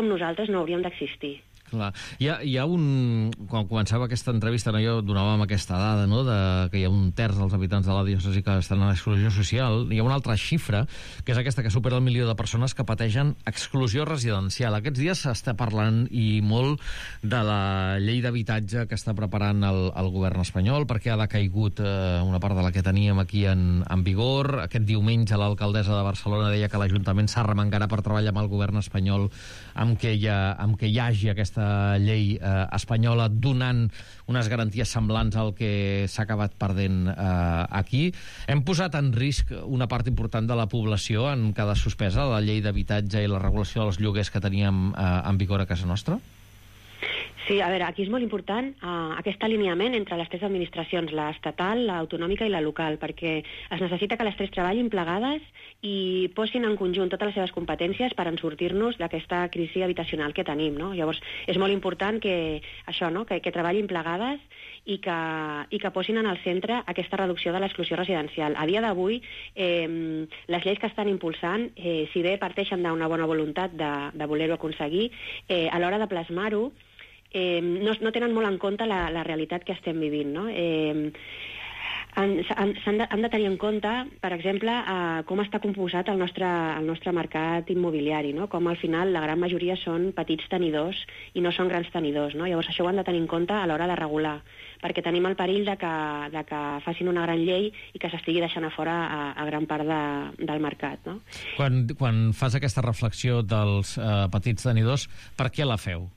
com nosaltres no hauríem d'existir. Clar. Hi ha, hi ha un... Quan començava aquesta entrevista, no, jo donàvem aquesta dada, no?, de que hi ha un terç dels habitants de la diòcesi que estan en exclusió social. Hi ha una altra xifra, que és aquesta que supera el milió de persones que pateixen exclusió residencial. Aquests dies s'està parlant i molt de la llei d'habitatge que està preparant el, el govern espanyol, perquè ha decaigut eh, una part de la que teníem aquí en, en vigor. Aquest diumenge l'alcaldessa de Barcelona deia que l'Ajuntament s'arremangarà per treballar amb el govern espanyol amb què hi, ha, amb què hi hagi aquesta llei eh, espanyola donant unes garanties semblants al que s'ha acabat perdent eh, aquí. Hem posat en risc una part important de la població en quedar suspesa la llei d'habitatge i la regulació dels lloguers que teníem eh, en vigor a casa nostra? Sí, a veure, aquí és molt important uh, aquest alineament entre les tres administracions, l'estatal, l'autonòmica i la local, perquè es necessita que les tres treballin plegades i posin en conjunt totes les seves competències per en sortir-nos d'aquesta crisi habitacional que tenim, no? Llavors, és molt important que això, no?, que, que treballin plegades i que, i que posin en el centre aquesta reducció de l'exclusió residencial. A dia d'avui, eh, les lleis que estan impulsant, eh, si bé parteixen d'una bona voluntat de, de voler-ho aconseguir, eh, a l'hora de plasmar-ho, Eh, no, no tenen molt en compte la, la realitat que estem vivint, no? Eh, han, han, de, han de tenir en compte, per exemple, eh, com està composat el nostre, el nostre mercat immobiliari, no? Com al final la gran majoria són petits tenidors i no són grans tenidors, no? Llavors això ho han de tenir en compte a l'hora de regular, perquè tenim el perill de que, de que facin una gran llei i que s'estigui deixant a fora a, a gran part de, del mercat, no? Quan, quan fas aquesta reflexió dels eh, petits tenidors, per què la feu?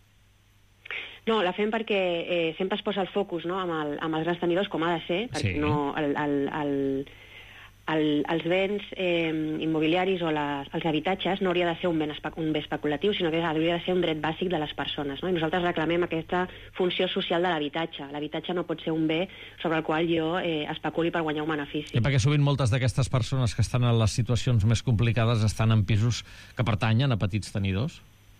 No, la fem perquè eh, sempre es posa el focus, no?, amb, el, amb els grans tenidors, com ha de ser, perquè sí. no, el, el, el, el, els béns eh, immobiliaris o les, els habitatges no hauria de ser un bé, un bé especulatiu, sinó que hauria de ser un dret bàsic de les persones, no? I nosaltres reclamem aquesta funció social de l'habitatge. L'habitatge no pot ser un bé sobre el qual jo eh, especuli per guanyar un benefici. I perquè sovint moltes d'aquestes persones que estan en les situacions més complicades estan en pisos que pertanyen a petits tenidors?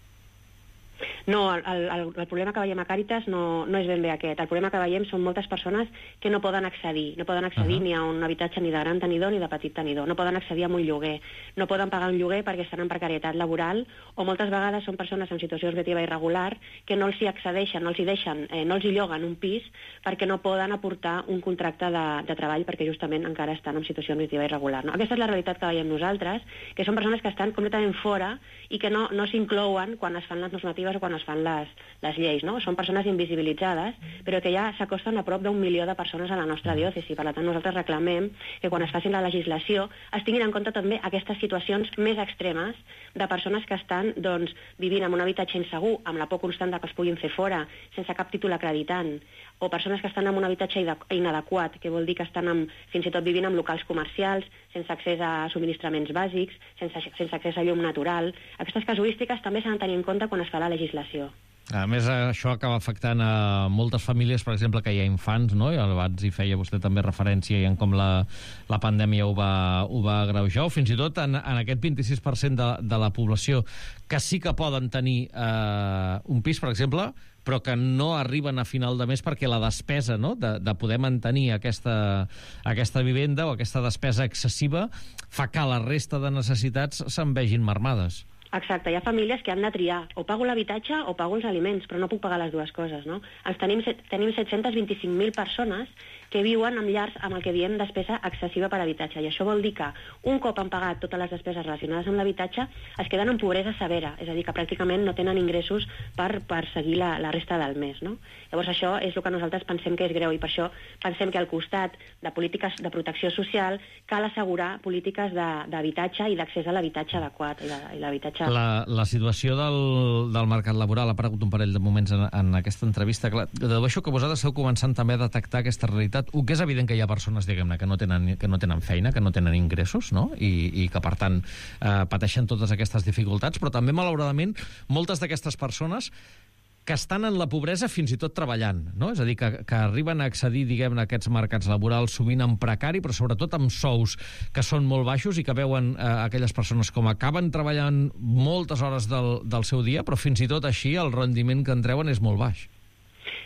No, el, el, el problema que veiem a Càritas no, no és ben bé aquest. El problema que veiem són moltes persones que no poden accedir. No poden accedir uh-huh. ni a un habitatge ni de gran tenidor ni de petit tenidor. No poden accedir a un lloguer. No poden pagar un lloguer perquè estan en precarietat laboral, o moltes vegades són persones en situació educativa irregular que no els hi accedeixen, no els hi deixen, eh, no els hi lloguen un pis perquè no poden aportar un contracte de, de treball perquè justament encara estan en situació educativa irregular. No? Aquesta és la realitat que veiem nosaltres, que són persones que estan completament fora i que no, no s'inclouen quan es fan les normatives o quan es fan les, les lleis, no? Són persones invisibilitzades, però que ja s'acosten a prop d'un milió de persones a la nostra diòcesi. Per tant, nosaltres reclamem que quan es faci la legislació es tinguin en compte també aquestes situacions més extremes de persones que estan doncs, vivint en un habitatge insegur, amb la por constant de que es puguin fer fora, sense cap títol acreditant, o persones que estan en un habitatge inadequat, que vol dir que estan amb, fins i tot vivint en locals comercials, sense accés a subministraments bàsics, sense, sense accés a llum natural. Aquestes casuístiques també s'han de tenir en compte quan es fa la legislació. A més, això acaba afectant a moltes famílies, per exemple, que hi ha infants, no? I abans hi feia vostè també referència i en com la, la pandèmia ho va, ho va agreujar, o fins i tot en, en aquest vint-i-sis per cent de, de la població que sí que poden tenir eh, un pis, per exemple, però que no arriben a final de mes perquè la despesa, no?, de, de poder mantenir aquesta, aquesta vivenda o aquesta despesa excessiva fa que la resta de necessitats se'n vegin marmades. Exacte, hi ha famílies que han de triar, o pago l'habitatge o pago els aliments, però no puc pagar les dues coses, no? Ens tenim, tenim set-cents vint-i-cinc mil persones que viuen en llars amb el que diem despesa excessiva per habitatge, i això vol dir que un cop han pagat totes les despeses relacionades amb l'habitatge es queden en pobresa severa, és a dir, que pràcticament no tenen ingressos per, per seguir la, la resta del mes, no? Llavors això és el que nosaltres pensem que és greu, i per això pensem que al costat de polítiques de protecció social cal assegurar polítiques d'habitatge i d'accés a l'habitatge adequat i, i l'habitatge... La, la situació del, del mercat laboral ha aparegut un parell de moments en, en aquesta entrevista. Clar, dedueixo que vosaltres esteu començant també a detectar aquesta realitat. Un que és evident que hi ha persones, diguem-ne, que no tenen, que no tenen feina, que no tenen ingressos, no? I, i que, per tant, eh, pateixen totes aquestes dificultats, però també, malauradament, moltes d'aquestes persones que estan en la pobresa fins i tot treballant, no? És a dir, que, que arriben a accedir, diguem-ne, a aquests mercats laborals sovint en precari, però sobretot amb sous que són molt baixos i que veuen eh, aquelles persones com acaben treballant moltes hores del, del seu dia, però fins i tot així el rendiment que en treuen és molt baix.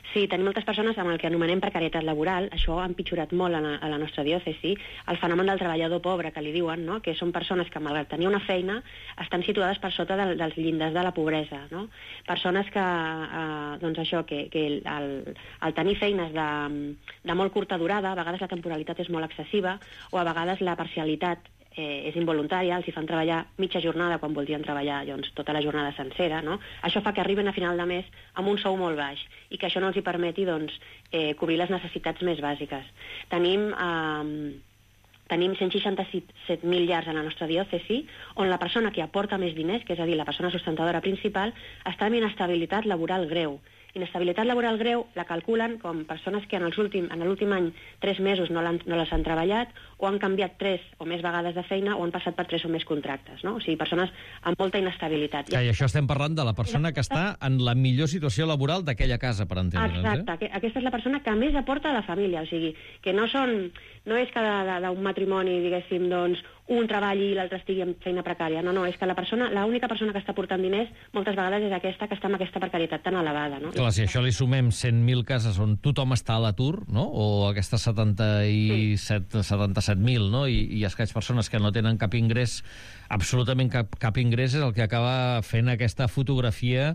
Sí, tenim moltes persones amb el que anomenem precarietat laboral. Això ha empitjorat molt a la, a la nostra diòcesi. El fenomen del treballador pobre, que li diuen, no? Que són persones que, malgrat tenir una feina, estan situades per sota del, dels llindars de la pobresa. No? Persones que, eh, doncs això, que, que el, el tenir feines de, de molt curta durada, a vegades la temporalitat és molt excessiva, o a vegades la parcialitat Eh, és involuntària, els hi fan treballar mitja jornada quan voldrien treballar doncs, tota la jornada sencera, no? Això fa que arriben a final de mes amb un sou molt baix i que això no els hi permeti doncs, eh, cobrir les necessitats més bàsiques. Tenim... Eh, Tenim cent seixanta-set mil llars a la nostra diòcesi, on la persona que aporta més diners, que és a dir, la persona sustentadora principal, està en inestabilitat laboral greu. Inestabilitat laboral greu la calculen com persones que en l'últim any tres mesos no, no les han treballat o han canviat tres o més vegades de feina o han passat per tres o més contractes, no? O sigui, persones amb molta inestabilitat. Que, I això estem parlant de la persona que està en la millor situació laboral d'aquella casa, per entendre'ns. Exacte, eh? Aquesta és la persona que més aporta a la família, o sigui, que no són... No és que d'un matrimoni, diguéssim, doncs, un treballi i l'altre estigui en feina precària. No, no, és que la persona, l'única persona que està portant diners moltes vegades és aquesta que està amb aquesta precarietat tan elevada, no? Clar, si això li sumem cent mil cases on tothom està a l'atur, no? O aquestes setanta-set mil, no? I, i escaig persones que no tenen cap ingrés, absolutament cap, cap ingrés, és el que acaba fent aquesta fotografia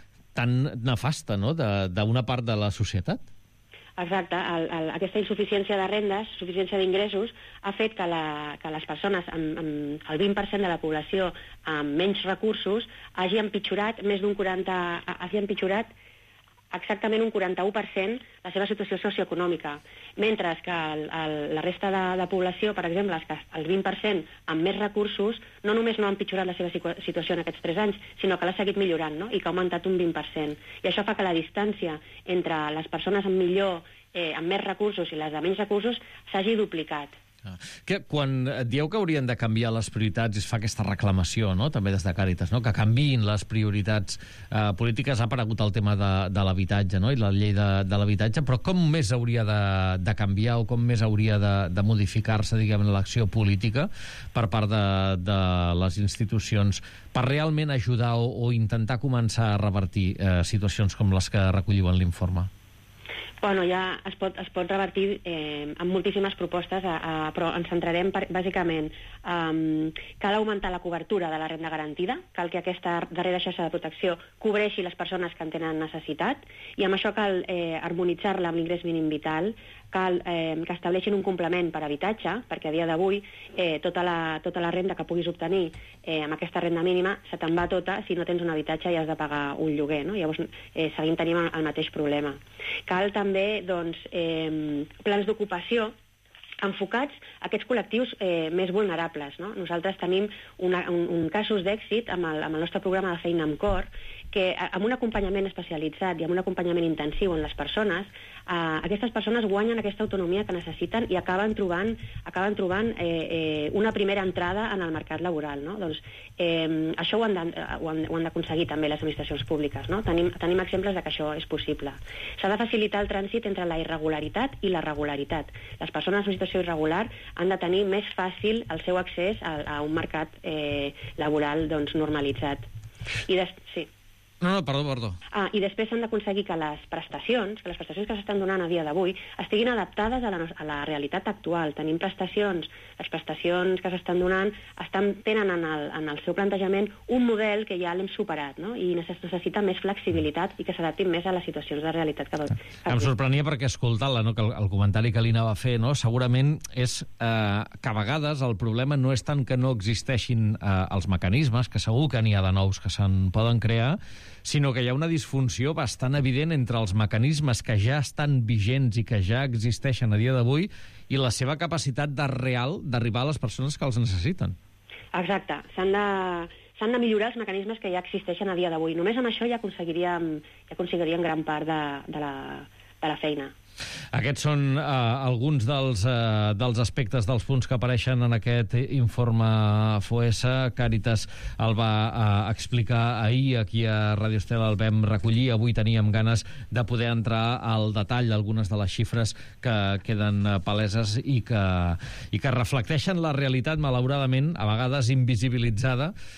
tan nefasta, no?, d'una part de la societat. Exacte, el, el, aquesta insuficiència de rendes, suficiència d'ingressos, ha fet que, la, que les persones, amb, amb el vint per cent de la població amb menys recursos, hagi empitjorat més d'un quaranta... hagi empitjorat exactament un quaranta-u per cent la seva situació socioeconòmica, mentre que el, el, la resta de, de població, per exemple, el vint per cent amb més recursos, no només no ha empitjorat la seva situació en aquests tres anys, sinó que l'ha seguit millorant, no? I que ha augmentat un vint per cent. I això fa que la distància entre les persones amb millor, eh, amb més recursos i les de menys recursos s'hagi duplicat. Que quan et dieu que haurien de canviar les prioritats, es fa aquesta reclamació, no?, també des de Càritas, no?, que canviïn les prioritats eh, polítiques. Ha aparegut el tema de, de l'habitatge, no?, i la llei de, de l'habitatge, però com més hauria de, de canviar o com més hauria de, de modificar-se, diguem, l'acció política per part de, de les institucions per realment ajudar o, o intentar començar a revertir eh, situacions com les que recolliu en l'informe? Bueno, ja es pot, es pot revertir eh, amb moltíssimes propostes, a, a, però ens centrarem per, bàsicament. Um, cal augmentar la cobertura de la renda garantida, cal que aquesta darrera xarxa de protecció cobreixi les persones que en tenen necessitat, i amb això cal eh, harmonitzar-la amb l'ingrés mínim vital, cal eh, que estableixin un complement per habitatge, perquè a dia d'avui eh, tota, la, tota la renda que puguis obtenir eh, amb aquesta renda mínima se te'n va tota si no tens un habitatge i has de pagar un lloguer, no? Llavors eh, seguim tenint el mateix problema. Cal també doncs, eh, plans d'ocupació enfocats a aquests col·lectius eh, més vulnerables, no? Nosaltres tenim una, un, un casos d'èxit amb, el, amb el nostre programa de Feina amb Cor, que amb un acompanyament especialitzat i amb un acompanyament intensiu en les persones, eh, aquestes persones guanyen aquesta autonomia que necessiten i acaben trobant, acaben trobant eh, eh, una primera entrada en el mercat laboral, no? Doncs eh, això ho han, de, ho, han, ho han d'aconseguir també les administracions públiques, no? Tenim, tenim exemples de que això és possible. S'ha de facilitar el trànsit entre la irregularitat i la regularitat. Les persones en situació irregular han de tenir més fàcil el seu accés a, a un mercat eh, laboral doncs, normalitzat. I des... sí. No, no, perdó, perdó. Ah, i després s'han d'aconseguir que les prestacions, que les prestacions que s'estan donant a dia d'avui estiguin adaptades a la, a la realitat actual. Tenim prestacions, les prestacions que s'estan donant estan, tenen en el, en el seu plantejament un model que ja l'hem superat, no? I necessita més flexibilitat i que s'adaptin més a les situacions de realitat que... que... Em sorprenia perquè, escoltant-la, no, que el, el comentari que li anava a fer, no, segurament és eh, que a vegades el problema no és tant que no existeixin eh, els mecanismes, que segur que n'hi ha de nous que se'n poden crear, sinó que hi ha una disfunció bastant evident entre els mecanismes que ja estan vigents i que ja existeixen a dia d'avui i la seva capacitat de real d'arribar a les persones que els necessiten. Exacte. S'han de, s'han de millorar els mecanismes que ja existeixen a dia d'avui. Només amb això ja aconseguiríem, ja aconseguiríem gran part de, de, la, de la feina. Aquests són uh, alguns dels, uh, dels aspectes dels punts que apareixen en aquest informe F O E S. Càritas el va uh, explicar ahir, aquí a Ràdio Estel el vam recollir. Avui teníem ganes de poder entrar al detall d'algunes de les xifres que queden uh, paleses i que, i que reflecteixen la realitat, malauradament, a vegades invisibilitzada,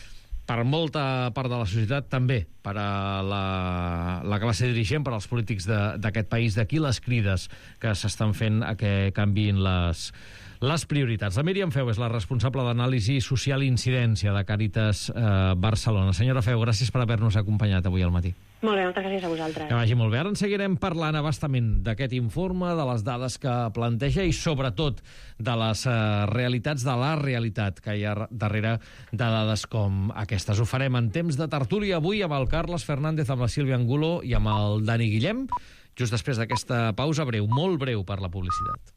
per molta part de la societat, també per a la, la classe dirigent, per als polítics d'aquest país. D'aquí les crides que s'estan fent a que canviïn les, les prioritats. La Míriam Feu és la responsable d'anàlisi social i incidència de Càritas eh, Barcelona. Senyora Feu, gràcies per haver-nos acompanyat avui al matí. Molt bé, moltes gràcies a vosaltres. Que vagi molt bé. Ara en seguirem parlant abastament d'aquest informe, de les dades que planteja i sobretot de les eh, realitats, de la realitat que hi ha darrere de dades com aquestes. Ho farem en temps de tertúlia avui amb el Carles Fernández, amb la Sílvia Angulo i amb el Dani Guillem, just després d'aquesta pausa breu, molt breu per la publicitat.